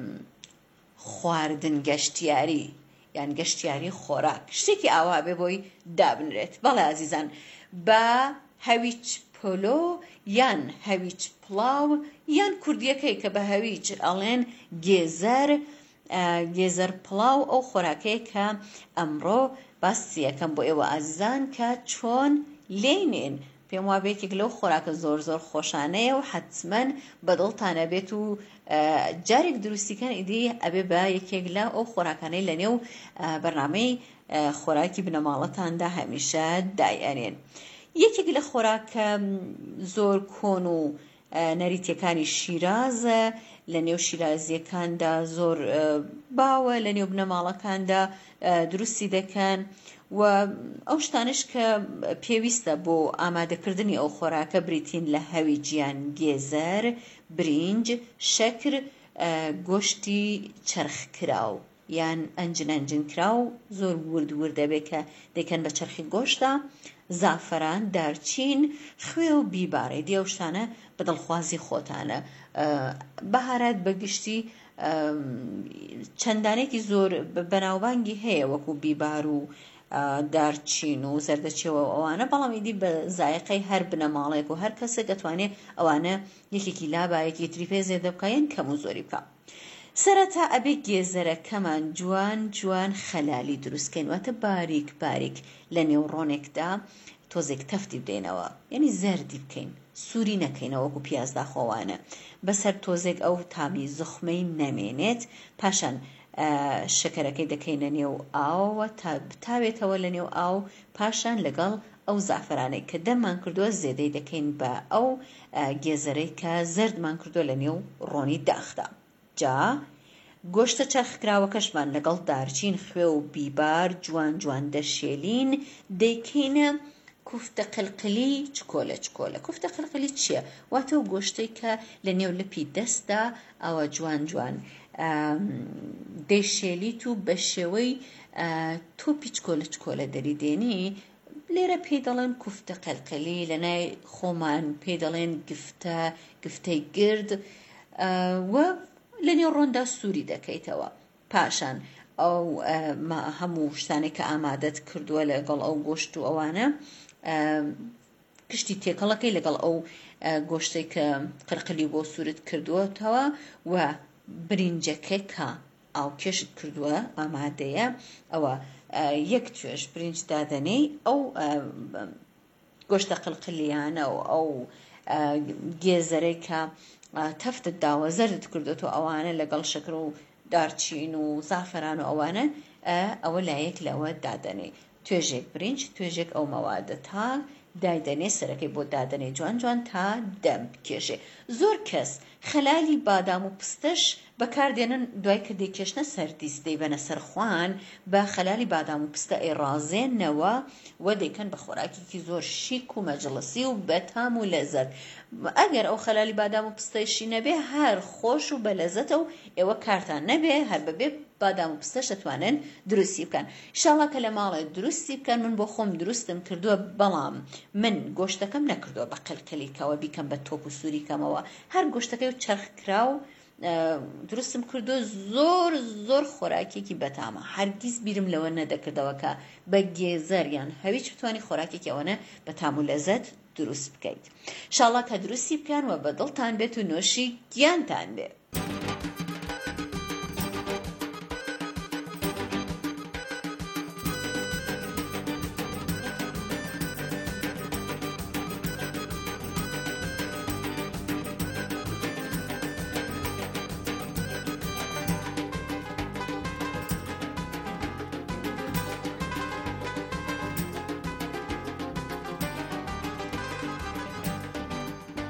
خواردن گەشتیاری یان گەشتیاری خۆراک شتێکی ئاوا بێ بۆی دابنرێت بەڵێ عزیزان بە هەویچ پۆلۆ یان هەویچ پڵاو یان کوردیەکەی کە بە هەویچ ئەڵێن گێزەر گێزەر پڵاو ئەو خۆراکەیە کە ئەمڕۆ باسی یەکەم بۆ ئێوە ئازیزان کە چۆن لێنێن پێم وابێتێک لەو خۆراکە زۆر زۆر خۆشانەیە و حتمەن بەدڵتانە بێت و جارێک دروستیکەن ئیدی ئەبێ بە یەکێک لە ئەو خۆراکانەی لەنێو بەرنامەی خۆراکی بنەماڵەتاندا هەمیشە دایئەنێن یەکێک لە خۆراکە زۆر کۆن و نەریتیەکانی شیرازە لە نێو شیرازیەکاندا زۆر باوە لە نێو بنەماڵەکاندا دروستی دەکەن و ئەو شتانش کە پێویستە بۆ ئامادەکردنی ئەو خۆراکە بریتین لە هەویجیان گێزەر برینج شەکر گۆشتی چرخکراو یان ئەنجن ئەنجن کراو زۆر ورد ورد دەبێت کە دەکەن بە چرخی گۆشتە زافران دارچین خوێ و بیبارەی دیێ شتانە بە دڵخوازی خۆتانە بەهارات بەگشتی چەندانێکی زۆر بەناوبانگی هەیە وەکو بیبار و دارچین و زەردەچێوە ئەوانە بەڵام ئیدی بە زایقەی هەر بنەماڵێک و هەر کەسێک دەتوانێت ئەوانە یەکێکی لابایەکی تری پێ زێدە بکەین کەم و زۆری بکە سەرەتا ئەبێ گێزەرەکەمان جوان جوان خەلالی دروستکەین واتە باریک باریک لە نێوڕۆنێکدا تۆزێک تەفتی بدەینەوە یعنی زەردی بکەین سووری نەکەینەوە وەکو پیازداخۆوانە بەسەر تۆزێک ئەو تامی زخمەی نەمێنێت پاشان شەکەرەکەی دەکەینە نێو ئاوە تا بتاوێتەوە لە نێو ئاو پاشان لەگەڵ ئەو زافرانەی کە دەممان کردووە زێدەی دەکەین بە ئەو گێزەرەی کە زەردمان کردووە لە نێو ڕۆنی داخدا جا گۆشتە چرخکراوەکەشمان لەگەڵ دارچین خوێ و بیبار جوان جوان دەشێلین دەیکەینە کوفتە قلقلی چکۆلە چکۆلە کوفتە قلقلی چییە؟ واتە و گۆشتەی کە لە نێو لپی دەستدا ئەوە جوان جوان دەیشێلیت و بە شێوەی تۆپی چکۆلە چکۆلە دەریدێنی لێرە پێی دەڵێن کوفتە قلقلی لەنای خۆمان پێی دەڵێن گفتە گفتەی گرد و لە نێو ڕۆندا سووری دەکەیتەوە پاشان ئەو هەموو شتانێک کە ئامادەت کردووە لەگەڵ ئەو گۆشت و ئەوانە کشتی تێکەڵەکەی لەگەڵ ئەو گۆشتەی کە قرقلی بۆ سوورت کردووەتەوە و برینجەکە کە ئاو کێشت کردووە ئامادەیە ئەوە یەک توێش برنج دادەنەی ئەو گۆشتە قلقلیانە و ئەو گێزەرەی کە تەفتت داوە زەردت کردوێت و ئەوانە لەگەڵ شەکر و دارچین و زافران و ئەوانە ئەوە لایەک لەوە دادەنێ توێژێک برنج توێژێک ئەو مەوادە تا دایدەنێ سەرەکەی بۆ دادەنێ جوان جوان تا دەم بکێشێ زۆر کەس خەلالی بادام و پستەش بەکاردێنن دوای کە دەیکێشنە سەر دیست دەیبەنە سەر خوان بە خەلالی بادام و پستە ئێڕازێنەوە و دەیکەن بە خۆراکێکی زۆر شیک و مەجڵسی و بەتام و لەزەت ئەگەر ئەو خەلالی بادام و پستەیشی نەبێ هەر خۆش و بە لەزەتە و ئێوە کارتان نەبێ هەر بەبێ بادام و پستەش دەتوانن دروستی بکەن ئینشاڵڵا کە لە ماڵێ دروستی بکەن من بۆ خۆم دروستم کردووە بەڵام من گۆشتەکەم نەکردووە بە قەلقەلیکەوە بیکەم بە تۆپ و سووریکەمەوە هەر گۆشتەکەی و چرخکراو دروستم کردو زۆر زۆر خۆراکێکی بەتامە هەرگیز بیرم لەوە نەدەکردەوە کە بە گێزەر یان هەویج بتوانی خۆراکێکی ئەوەنە بەتام و لەزەت دروست بکەیت ئینشاڵڵا کە دروستی بکەن و بەدڵتان بێت و نوۆشی گیانتان بێت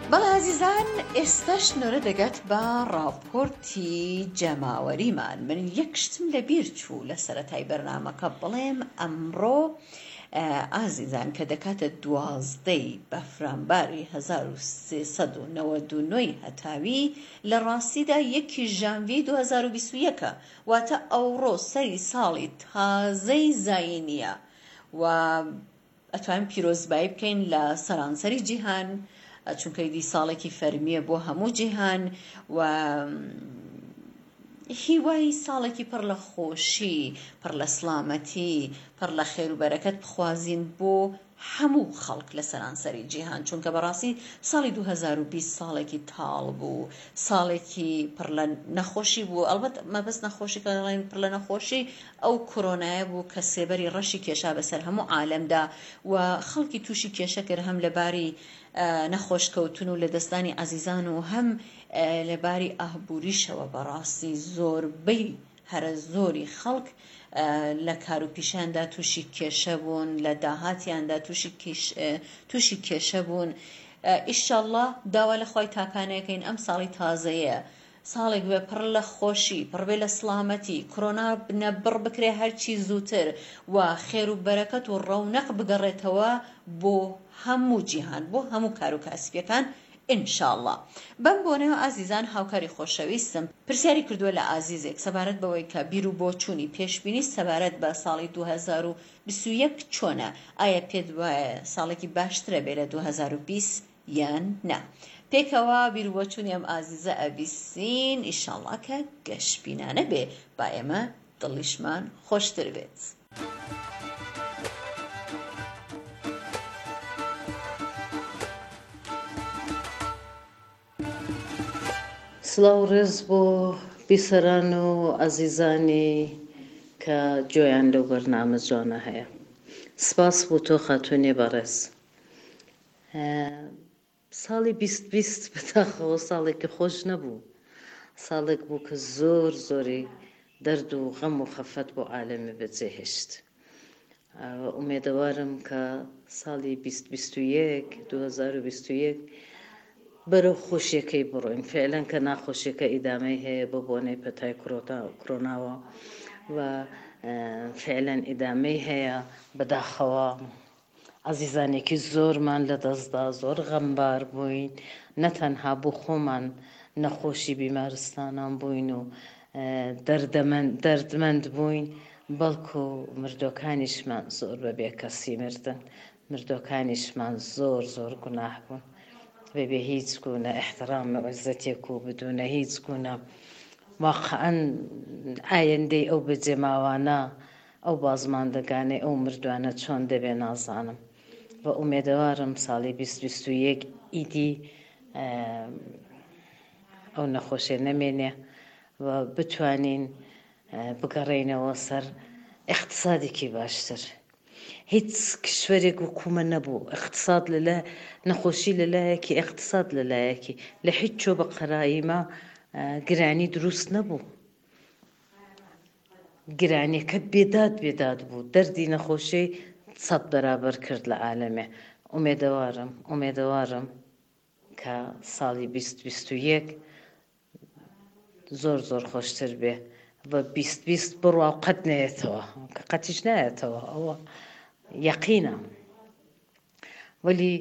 بەڵێ ئازیزان ئێستاش نۆرە دەگات بە ڕاپۆرتی جەماوەریمان. من یەک شتم لە بیر چوو لە سەرەتای بەرنامەکە بڵێم ئەمڕۆ ئازیزان کە دەکاتە دوازدەی بەفرانباری هەزار و سێسەد و نەوەد و نۆی هەتاوی لە ڕاستیدا یەکی ژانڤیەی دوو هەزار و بیست و یەکە، واتە ئەوڕۆ سەری ساڵی تازەی زاینیە و ئەتوانین پیرۆزبایی بکەین لە سەرانسەری جیهان، چونکە دی ساڵێکی فەرمیە بۆ هەموو جیهان و هیوای ساڵێکی پڕ لە خۆشی، پڕ لە سڵامەتی، پڕ لە خێر و بەرەکەت بخوازین بۆ هەموو خەڵک لە سەرانسەری جیهان، چونکە بەڕاستی ساڵی دوو هەزار و بیست ساڵێکی تاڵ بوو، ساڵێکی پڕ لە نەخۆشی بوو. ئەڵبەت مەبەست نەخۆشی کە دەڵێن پڕ لە نەخۆشی ئەو کۆرۆنایە بوو کە سێبەری ڕەشی کێشا بەسەر هەموو عالەمدا و خەڵکی تووشی کێشە کرد، هەم لەباری نەخۆشکەوتن و لە دەستانی عەزیزان و هەم لەباری ئاهبوریشەوە. بەڕاستی زۆربەی هەرە زۆری خەڵک لە کار و پیشاندا تووشی کێشە بوون، لە داهاتیاندا تووشی کێشە بوون. ئیشەڵڵا داوا لە خۆی تاکانەکەین ئەم ساڵی تازەیە ساڵێک بێ پڕ لە خۆشی، پڕ بێ لە سڵامەتی، کۆرۆنا نەبڕ بکرێ هەرچی زووتر و خێر و بەرەکەت و ڕەونەق بگەڕێتەوە بۆ هەموو جیهان، بۆ هەموو کار و کاسبیەکان ئینشاءڵڵا. بەم بۆنەوە ئازیزان هاوکاری خۆشەویستم پرسیاری کردووە لە ئازیزێک سەبارەت بەوەی کە بیر و بۆچوونی پێشبینی سەبارەت بە ساڵی دوو هەزار و بیست و یەک چۆنە، ئایا پێت وایە ساڵێکی باشترە بێ لە دوو هەزار و بیست یان نا؟ پێکەوە بیر و بۆچوونی ئەم ئازیزە ئەبیستین، ئیشاءڵڵا کە گەشتبینانە بێ با ئێمە دڵیشمان خۆشتر بێت. سڵاو ڕێز بۆ بیسەران و ئەزیزانی کە جۆیان لەو بەرنامە جوانە هەیە. سپاس بۆ تۆ خاتوونێ بەڕێز. ساڵی بیست بیست بەتاخەوە ساڵێکی خۆش نەبوو، ساڵێک بوو کە زۆر زۆری دەرد و غەم و خەفەت بۆ عالەمی بەجێهێشت. ئومێدەوارم کە ساڵی بیست بیست و یەک دوو هەزار و بیست و یەک بەرەو خۆشیەکەی بڕۆین. فعلەن کە ناخۆشیەکە ئیدامەی هەیە بۆ بۆنەی پەتای کۆرۆناوە و فعلەن ئیدامەی هەیە بەداخەوە. عەزیزانێکی زۆرمان لە دەستدا، زۆر غەمبار بووین، نەتەنها بۆ خۆمان نەخۆشی بیمارستانان بووین و دەردمەند بووین، بەڵکو مردۆکانیشمان زۆر بەبێ کەسی مردن، مردۆکانیشمان زۆر زۆر گوناح بوون بەبێ هیچ گونە ئەحترام و عیزەتێک و بدونە هیچ گونە واقعەن ئایندەی ئەو بەجێماوانە ئەو بازماندەگانەی ئەو مردوانە چۆن دەبێ نازانم. و ئومێدەوارم ساڵی بیست بیست و یەک ئیدی ئەو نەخۆشیە نەمێنێ و بتوانین بگەڕێینەوە سەر اقتصادێکی باشتر. هیچ کشوەرێک وکومە نەبوو، اقتصاد لەلە نەخۆشی لەلایەکی، اقتصاد لەلایەکی، لە هیچ چۆ بە قەراییمە گرانی دروست نەبوو. گرانیەکە بێداد بێداد بوو، دەردی نەخۆشی سەد بەرابەر کرد لە عالەمێ. ئومێدەوارم ئومێدەوارم کە ساڵی بیست بیست و یەک زۆر زۆر خۆشتر بێ و بیست بیست بڕوا و قەت نێتەوە، کە قەتیش نایەتەوە، ئەوە یەقینە. وەلی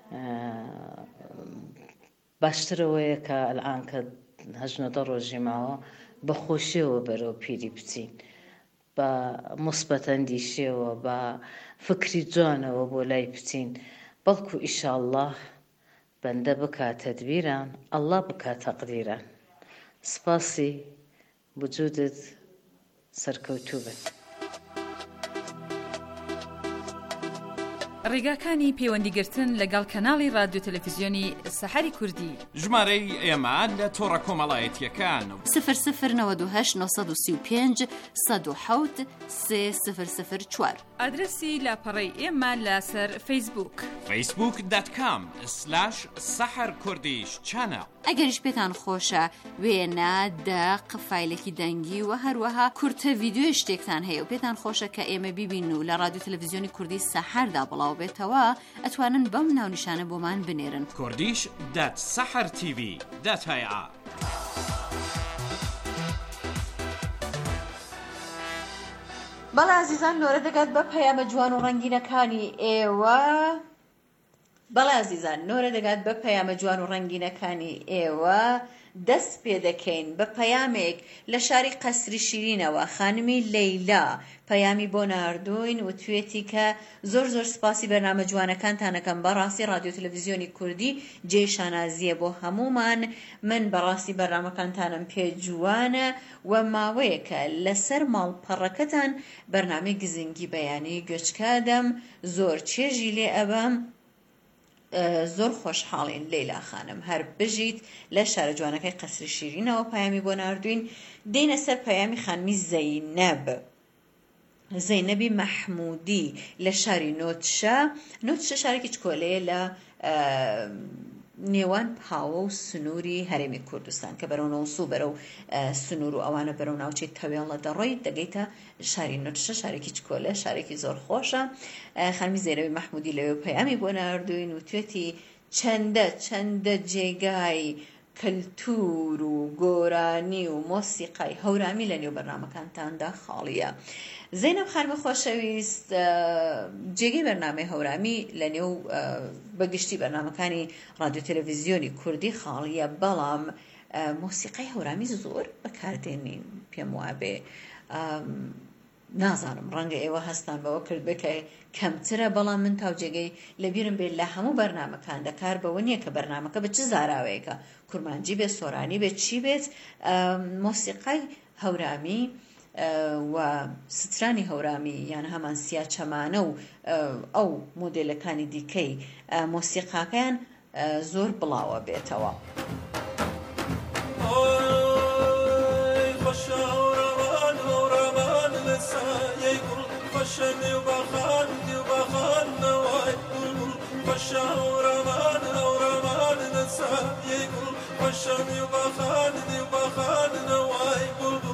باشترەوەیە کە ئەلعان کە هەژنەدە ڕۆژی ماوە بە خۆشیەوە بەرەو پیری بچین، بە موسبەت ئەندیشەوە، بە فکری جوانەوە بۆ لای بچین، بەڵکو ئیشاءڵڵا بەندە بکات تەدبیران، ئەڵڵا بکات تەقدیران. سپاسی وجودت سەرکەوتوو بن. ڕێگاکانی پەیوەندیگرتن لەگەڵ کەناڵی رادیۆ تەلەڤیزیۆنی سەحەری کوردی. ژمارەی ئێمە لە تۆڕە کۆمەڵایەتیەکان صفر صفر نود و هەشت نۆ سەد و سی و پێنج سەد و حەوت سێ صفر صفر چوار. ئادرسی لاپەڕەی ئێمە لەسەر فەیسبووک فەیسبووک دات کام سلاش سەحەر کوردیش چانە. ئەگەریش پێتان خۆشە وێنە دەق فایلێکی دەنگی و هەروەها کورتە ڤیدیۆی شتێکتان هەیە و پێتان خۆشە کە ئێمە بیبین و لە رادیۆ تەلەڤیزیۆنی کوردی سەحەردا بڵاو بڵاو بێتەوە ئەتوانن بەم ناونیشانە بۆمان بنێرن. کوردیش دات سەحەر تیڤی داتایە. بەڵێ عزیزان نۆرە دەگات بە پەیامە جوان و ڕەنگینەکانی ئێوە بەڵێ عزیزان نۆرە دەگات بە پەیامە جوان و ڕەنگینەکانی ئێوە دەست پێ دەکەین بە پەیامێک لە شاری قەسری شیرینەوە. خانمی لەیلا پەیامی بۆ ناردوین و توێتی کە زۆر زۆر سپاسی بەرنامە جوانەکانتانەکەم بەڕاستی رادیۆ تەلەڤیزیۆنی کوردی جێی شانازیە بۆ هەمومان. من بەڕاستی بەرنامەکانتانم پێ جوانە و ماوەیەکە لەسەر ماڵپەڕەکەتان بەرنامەی گزنگی بەیانی گوێچکادەم زۆر چێژی لێ ئەبەم. زۆر خۆشحاڵین لەیلا خانم هەر بژیت لە شارە جوانەکەی قەسری شیرینەوە پەیامی بۆ ناردوین. دێنە سەر پەیامی خانمی زەینەب زەینەبی مەحموودی لە شاری نۆتشە. نۆتشە شارێکی چکۆلەیە لە نێوان پاوە و سنووری هەرێمی کوردستان کە بەرەو نەوسوو بەرەو سنوور و ئەوانە بەرەو ناوچەی تەوێڵە دەڕۆی دەگەیتە شاری نۆتشە شارێکی چکۆلە شارێکی زۆر خۆشە. خانمی زەینەبی مەحموودی لەوێ پەیامی بۆ ناردوین و توێتی چەندە چەندە جێگای کلتور و گۆرانی و مۆسیقای هەورامی لە نێو بەرنامەکانتاندا خاڵیە. زەینەب خانم خۆشەویست جێگەی بەرنامەی هەورامی لە نێو بەگشتی بەرنامەکانی رادیۆ تەلەڤیزیۆنی کوردی خاڵیە، بەڵام مۆسیقای هەورامی زۆر بەکاردێنین پێم وابێ. نازانم ڕەنگە ئێوە هەستان بەوە کرد بێت کە کەمترە، بەڵام من تاوجێگەی لەبیرم بێت لە هەموو بەرنامەکان دەکار بەوە نییە کە بەرنامەکە بە چ زاراوەیەکە کورمانجی بێت سۆرانی بێت چی بێت مۆسیقای هەورامی و سترانی هەورامی یان هەمان سیا چەمانە و ئەو مۆدێلەکانی دیکەی مۆسیقاکەیان زۆر بڵاوە بێتەوە. فشني وبخان وبخان نواي بلبل فشاورمان أورمان نسا يقول فشني وبخان وبخان نواي بلبل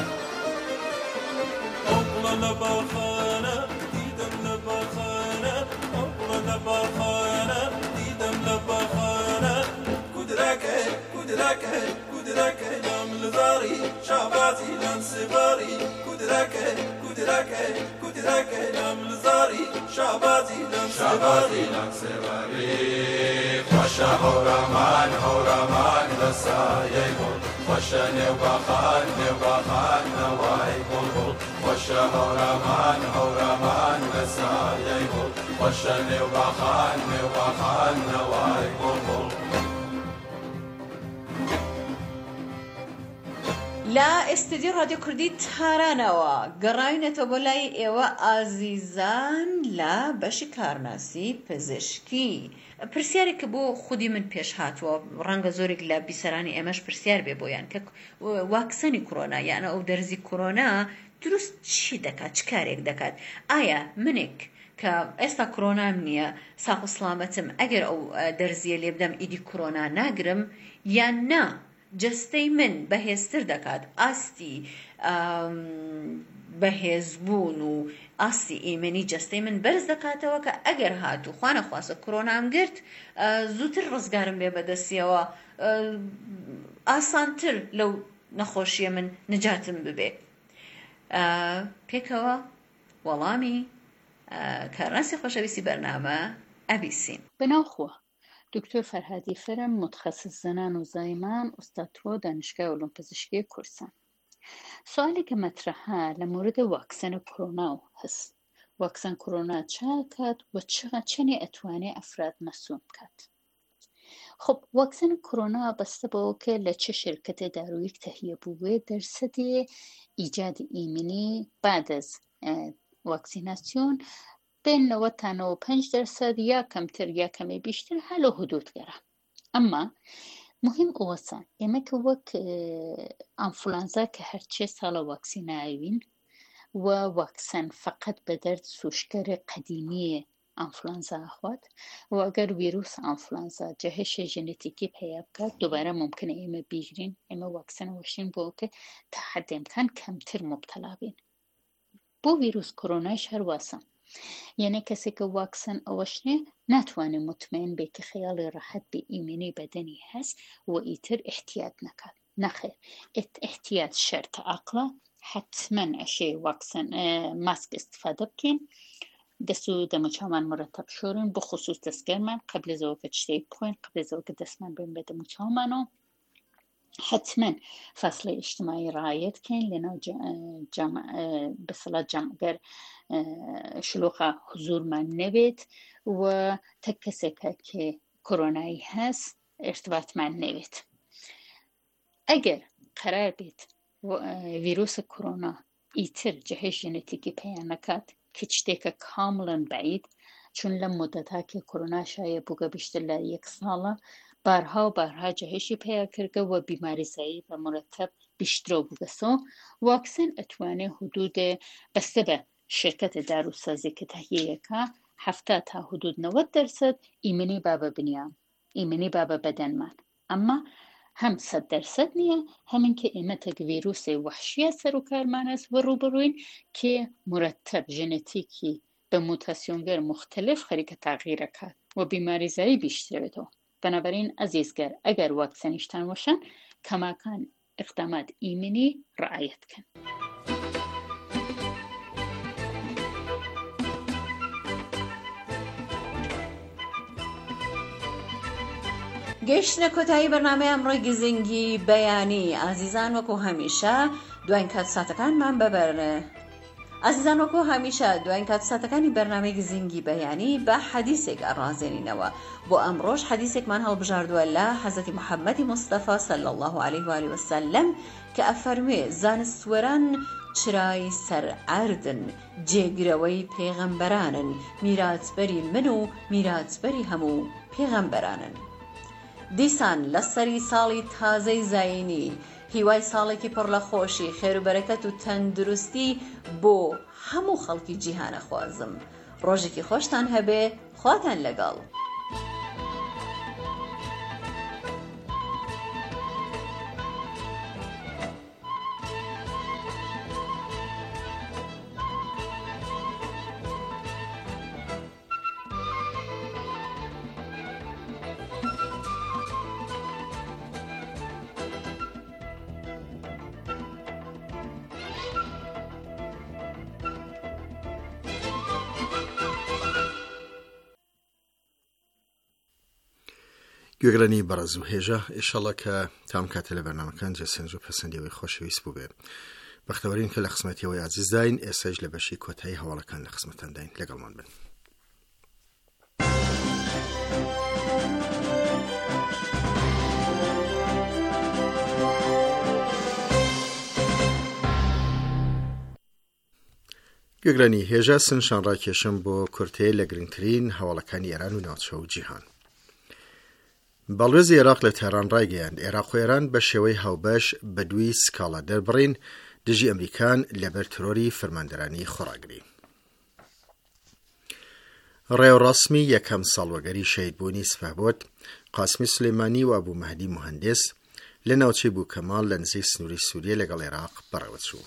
أقلا نبخانة ديدم نبخانة أقلا نبخانة ديدم نبخانة قدرك قدرك قدرك نام الزاري شعباتي لانسباري قدرك قدرك قدرك نام الزاري شعباتي لانسباري لانسباري خشا هورمان هورمان لسايا يقول خشا نبخان نبخان نواي بلبل خشا هورمان هورمان لسايا يقول خشا نبخان نبخان نواي بلبل لا ئێستدی رادیۆ کوردی تارانەوە گەڕاینەتەوە بۆ لای ئێوە ئازیزان لە بەشی کارناسی پزیشکی. پرسیارێک کە بۆ خودی من پێش هاتووە ڕەنگە زۆرێک لە بیسەرانی ئێمەش پرسیار بێ بۆیان کە واکسنی کۆرۆنا یانە ئەو دەرزی کۆرۆنا دروست چی دەکات چ کارێک دەکات؟ ئایا منێک کە ئێستا کۆرۆنام نییە ساق و سڵامەتم ئەگەر ئەو دەرزیە لێ بدەم ئیدی کۆرۆنا ناگرم یان نا جستەی من بەهێزتر دەکات ئاستی بەهێزبوون و ئاستی ئیمەنی جستەی من بەرز دەکاتەوە کە ئەگەر هاتوو خوانە خواسە کۆرۆنام گرت زووتر ڕزگارم بێ بەدەستیەوە ئاسانتر لەو نەخۆشیە من نجاتم ببێ. پێکەوە وەڵامی کارناسی خۆشەویستی بەرنامە ئەبیسین. بەناوخۆ دکتۆر فەرهادی فەرم متخصص زنان و زایمان ئوستاتۆ دانشگای علوم پزیشکی کورسان. سوالی کە مەترەها لە مورد واکسن کۆرۆنا و هەست. واکسن کۆرۆنا چا کات و چەنێ ئەتوانێ ئەفراد مەسوم بکات؟ خب واکسن کۆرۆنا بەستە بەوە کە لە چه شرکەتە دارویەک تەهیە بووێ دەرسەدێ ئیجاد ئیمنی بعد از واکسیناسیۆن بین نەوە تا نەوە پێنج دەرسەد یا کەمتر یا کەمێ بیشتر هە لە حدودگەرە. ئەمما مهم ئەوەسە ئێمە کە وەک ئەنفلانزا کە هەرچێ ساڵە واکسیناوین و واکسن فقط بە دەرد سوشکەرە قەدیمیە ئەنفلانزا ئەخوات و ئەگەر ڤیرۆس ئەنفلانزا جەهشە ژێنێتیکی پەیدا بکات دووبارە ممکنە ئێمە بیگرین ئێمە واکسنە وەشین بۆ کە تا حەدێمکان کەمتر مبتەلا بین. بۆ ڤیرۆس کۆرۆنایش هەرواسە یعنی کەسێک کە واکسن ئەوەشنێ ناتوانێت مطمئن بێ کە خەیاڵی ڕاحەت بێ ئیمنی بەدەنی هەست و ئیتر احتیاط نەکات. نەخێر، احتیاط شەرتە عەقڵە، حتمما ئەشێ واکسن ماسک استفادە بکەین، دەست و دەموچاومان مرتب شۆرن، بخصوص دەستگەرمان قبل لەزەوە کە شتێک بخۆین، قبل لەزەوە کە دەستمان بێن بە دەموچاومانەوە. حتمما فاصلة اجتماعي رعاية كان لنا جمع بصلاة جمعگر شلوخة حضور من نبيت وتكسك که كوروناي هست ارتباط من نبيت. اگر قرار بيت فيروس كورونا ايتر جهش جنتيكي پیانکات كتشتك كاملا بعيد چون لم مدتها که كورونا شایع بوگه بیشتر ل یک ساله بارها و بارها جهشی پیا کرده و بیماری ضعیف و مرتب بیشتر بوگسو واکسن اتوانه حدود بسته به شرکت داروسازی که تهیه که هفتاد تا حدود نود درصد ایمنی بابا بنیام ایمنی بابا بدن من، اما هم صد درصد نیه همین که ایمت ویروس وحشی سر و کارمان است و روبروین که مرتب ژنتیکی به موتاسیونگر مختلف خریک تغییر کرد و بیماری ضعیف بیشتر بده. بنابراین عزیزگر اگر واکسنیشتن باشن کماکان اقدامات ایمنی رعایت کن. گەشتنە کۆتایی بەرنامەی ئەمڕۆی گزنگی بەیانی. ئازیزان وەکو هەمیشە دوایین کات ساتەکانمان ببەرنە. ئازیزان وەکو هەمیشە دوایین کات ساتەکانی بەرنامەی گزنگی بەیانی بە حەدیثێک ئەڕازێنینەوە. بۆ ئەمڕۆژ حەدیثێکمان هەڵبژاردووە لە حەزەتی محەممەدی مستەفا صلی الله علیه و آله وسلم کە ئەفەرمێ زانستوەران چرای سەرعەردن، جێگرەوەی پێغەمبەرانن، میراتبەری من و میراتبەری هەموو پێغەمبەرانن. دیسان لە سەری ساڵی تازەی زاینی هیوای ساڵێکی پڕ لە خۆشی، خێر و بەرەکەت و تەندروستی بۆ هەموو خەڵکی جیهانە خوازم. ڕۆژێکی خۆشتان هەبێ، خواتان لەگەڵ. گوێگرانی بەڕێز و هێژە، ئینشەڵڵا کە تام کاتە لە بەرنامەکان جەسەنج و پەسەندیەوەی خۆشەویست بوو بێ. بەختەوەرین کە لە خزمەتیەوەی عزیز داین، ئێستاش لە بەشی کۆتایی هەواڵەکان لە خزمەتان داین. لەگەڵمان بن. گوێگرانی هێژە سنشان ڕاکێشم بۆ کورتەیە لە گرنگترین هەواڵەکانی ئێران و ناوچە و جیهان. بەڵێزی عێراق لە تێران ڕایگەیاند عێراق و ئێران بە شێوەی هاوبەش بە دووی سکاڵا دەربڕین دژی ئەمریکان لەبەر ترۆری فەرماندەرانی خۆڕاگری. ڕێوەڕاسمی یەکەم ساڵوەگەری شەهیدبوونی سپاهبۆت قاسمی سلێمانی و ئەبوو مەهدی موهەندس لە ناوچەی بووکەماڵ لە نزیک سنووری سووریە لەگەڵ عێراق بەڕێوەچوو.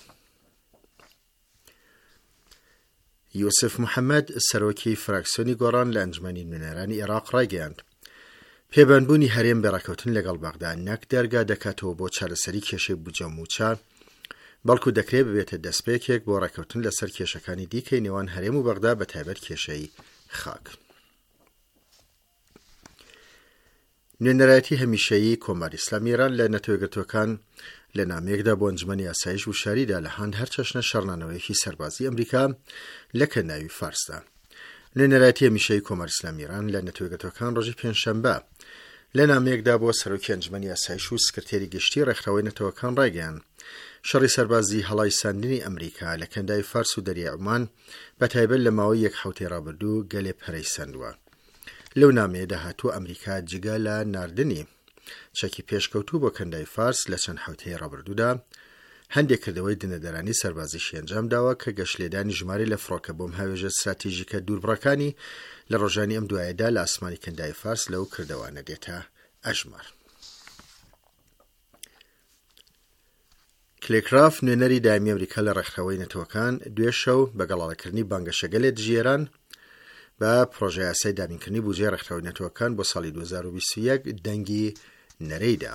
یوسف محەممەد سەرۆکی فراکسیۆنی گۆڕان لە ئەنجومەنی نوێنەرانی عێراق ڕایگەیاند پێبانبوونی هەرێم بێڕەکەوتن لەگەڵ بەغدا نەک دەرگا دەکاتەوە بۆ چارەسەری کێشەی بوجە و موچە، بەڵکو دەکرێت ببێتە دەستپێکێک بۆ ڕێکەوتن لەسەر کێشەکانی دیکەی نێوان هەرێم و بەغدا بە تایبەت کێشەی خاک. نوێنەرایەتی هەمیشەیی کۆماری ئیسلامی ئێران لە نەتەوەیەکگرتووەکان لە نامەیەکدا بۆ ئەنجومەنی ئاسایش و شاریدا لە هەند هەر چەشنە شەڕنانەوەیەکی سەربازی ئەمریکا لە کەناوی فارسدا. نوێنەرایەتی هەمیشەیی کۆماری ئیسلامی ئێران لە نەتەوەیەکگرتووەکان ڕۆژی پێنجشەمبە لە نامەیەکدا بۆ سەرۆکی ئەنجومەنی ئاسایش و سکرتێری گشتی ڕێکخراوەی نەتەوەکان ڕایگەیاند شەڕی سەربازی هەڵای ساندنی ئەمریکا لە کەندای فارس و دەریای عومان بە تایبەت لە ماوەی یەک حوتەی ڕابردوو گەلێ پەرەیسەندووە. لەو نامەیەدا هاتووە ئەمریکا جگە لە ناردنی چەکی پێشکەوتوو بۆ کەندای فارس لە چەند حوتەی ڕابردوودا هەندێک کردەوەی دنەدەرانی سەربازیشی ئەنجام داوە کە گەشتلێدانی ژمارە لە فڕۆکە بۆم هاوێژە استراتیژیکە دووربڕەکانی لە ڕۆژانی ئەم دوایەدا لە ئاسمانی کەندای فارس لەو کردەوانە دێتە ئەژمار. کلێکراف نوێنەری دایمی ئەمریکا لە ڕێکخراوەی نەتەوەکان دوێ شەو بە گەڵاڵەکردنی بانگەشەگەلێ دژێران بە پرۆژەی یاسای دابینکردنی بودجێ ڕێکخراوەی نەتەوەکان بۆ ساڵی دوو هەزار و بیست و یەک دەنگی نەرەیدا.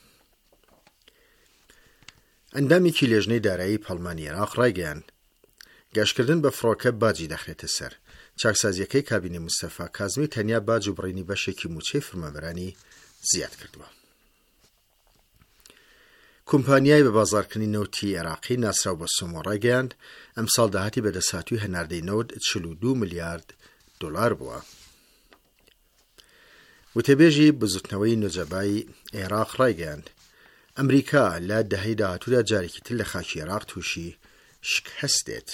ئەندامێکی لێژنەی دارایی پەڵمانی عێراق ڕایگەیاند گەشتکردن بە فڕۆکە باجی دەخرێتە سەر. چاکسازیەکەی کابینی موستەفا کازمی تەنیا باج و بڕینی بەشێکی موچەی فەرمانبەرانی زیاد کردووە. کۆمپانیای بە بازاڕکردنی نەوتی عێراقی ناسراو بە سۆمۆ ڕایگەیاند ئەم ساڵ داهاتی بەدەسهاتووی هەناردەی نەوت چل و دوو ملیارد دۆلار بووە. وتەبێژی بزوتنەوەی نۆجەبای عێراق ڕایگەیاند ئەمریکا لە دەهەی داهاتوودا جارێکی تر لە خاکی عێراق تووشی شکستێت.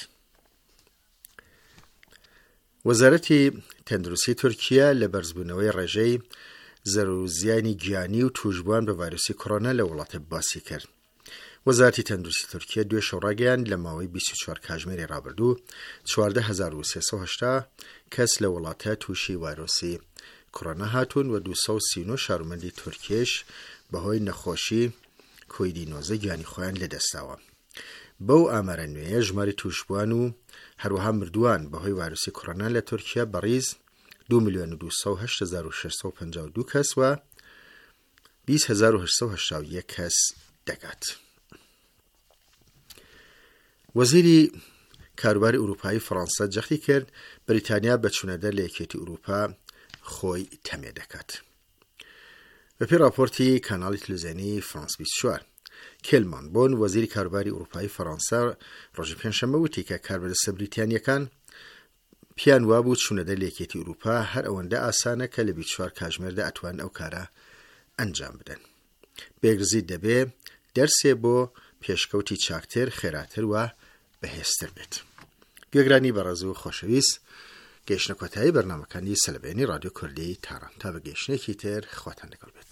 وەزارەتی تەندروستی تورکیا لە بەرزبوونەوەی ڕێژەی زەرورزیانی گیانی و توشبووان بە ڤایرۆسی کۆڕۆنا لە وڵاتە باسی کرد. وەزارەتی تەندروستی تورکیا دوێ شەو ڕاگەیاند لە ماوەی بیست و چوار کاتژمێری ڕابردوو چواردە هەزار و سێسەد و هەشتا کەس لە وڵاتە تووشی ڤایرۆسی کۆڕۆنا هاتوون و دووسەد و سی و نۆ شارۆمەندی تورکیش بەهۆی نەخۆشی کۆیدی نۆزە گیانی خۆیان لەدەستاوە. بەو ئامارە نوێیە ژماری توشبووان و هەروەها مردووان بەهۆی ڤایرۆسی کۆڕۆنا لە تورکیا بەڕیز دو ملیۆن و دووسەد و هەشت هەزار و شەشسەد و پەنجا و دوو کەس و بیست هەزار و هەشت سەد و هەشتا و یەک کەس دەگات. وەزیری کاروباری ئوروپایی فەڕەنسا جەختی کرد بریتانیا بە چوونەدەر لە یەکێتی ئوروپا خۆی تەمێ دەکات. بەپێی راپۆرتی کاناڵی تەلەڤیزیۆنی فرانس بیست و چوار کێلمان بۆن وەزیری کاروباری ئوروپایی فەڕەنسا ڕۆژی پێنجشەممە وتی کە کاربەدەستە بریتانیەکان پیان وابوو چوونەدەر لە یەکێتی ئوروپا هەر ئەوەندە ئاسانە کە لە بیست و چوار کاتژمێردا ئەتوان ئەو کارە ئەنجام بدەن. بێگرزی دەبێ دەرسێ بۆ پێشکەوتی چاکتر خێراتر و بەهێزتر بێت. گوێگرانی بەڕێز و خۆشەویست، گەیشتنە کۆتایی بەرنامەکانی سەلەبێنی رادیۆ کوردی تاران تا بە گەیشتنێکی تر خواتان لەگەڵ بێت.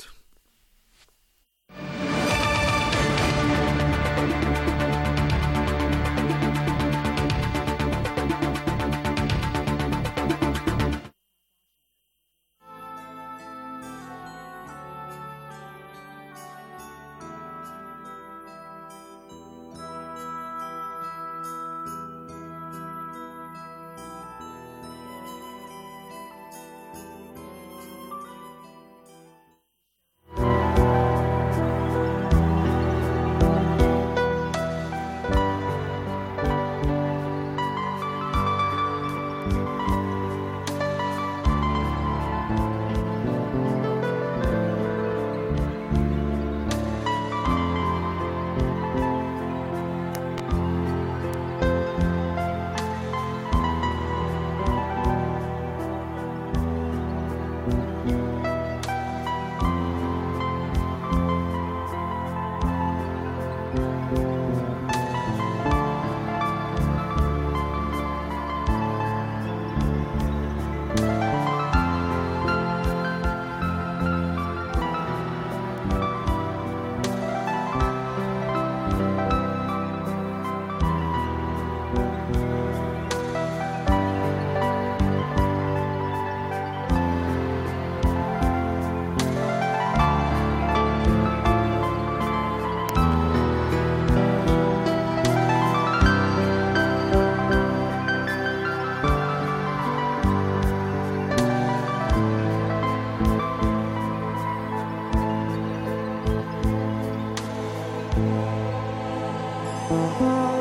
Thank you.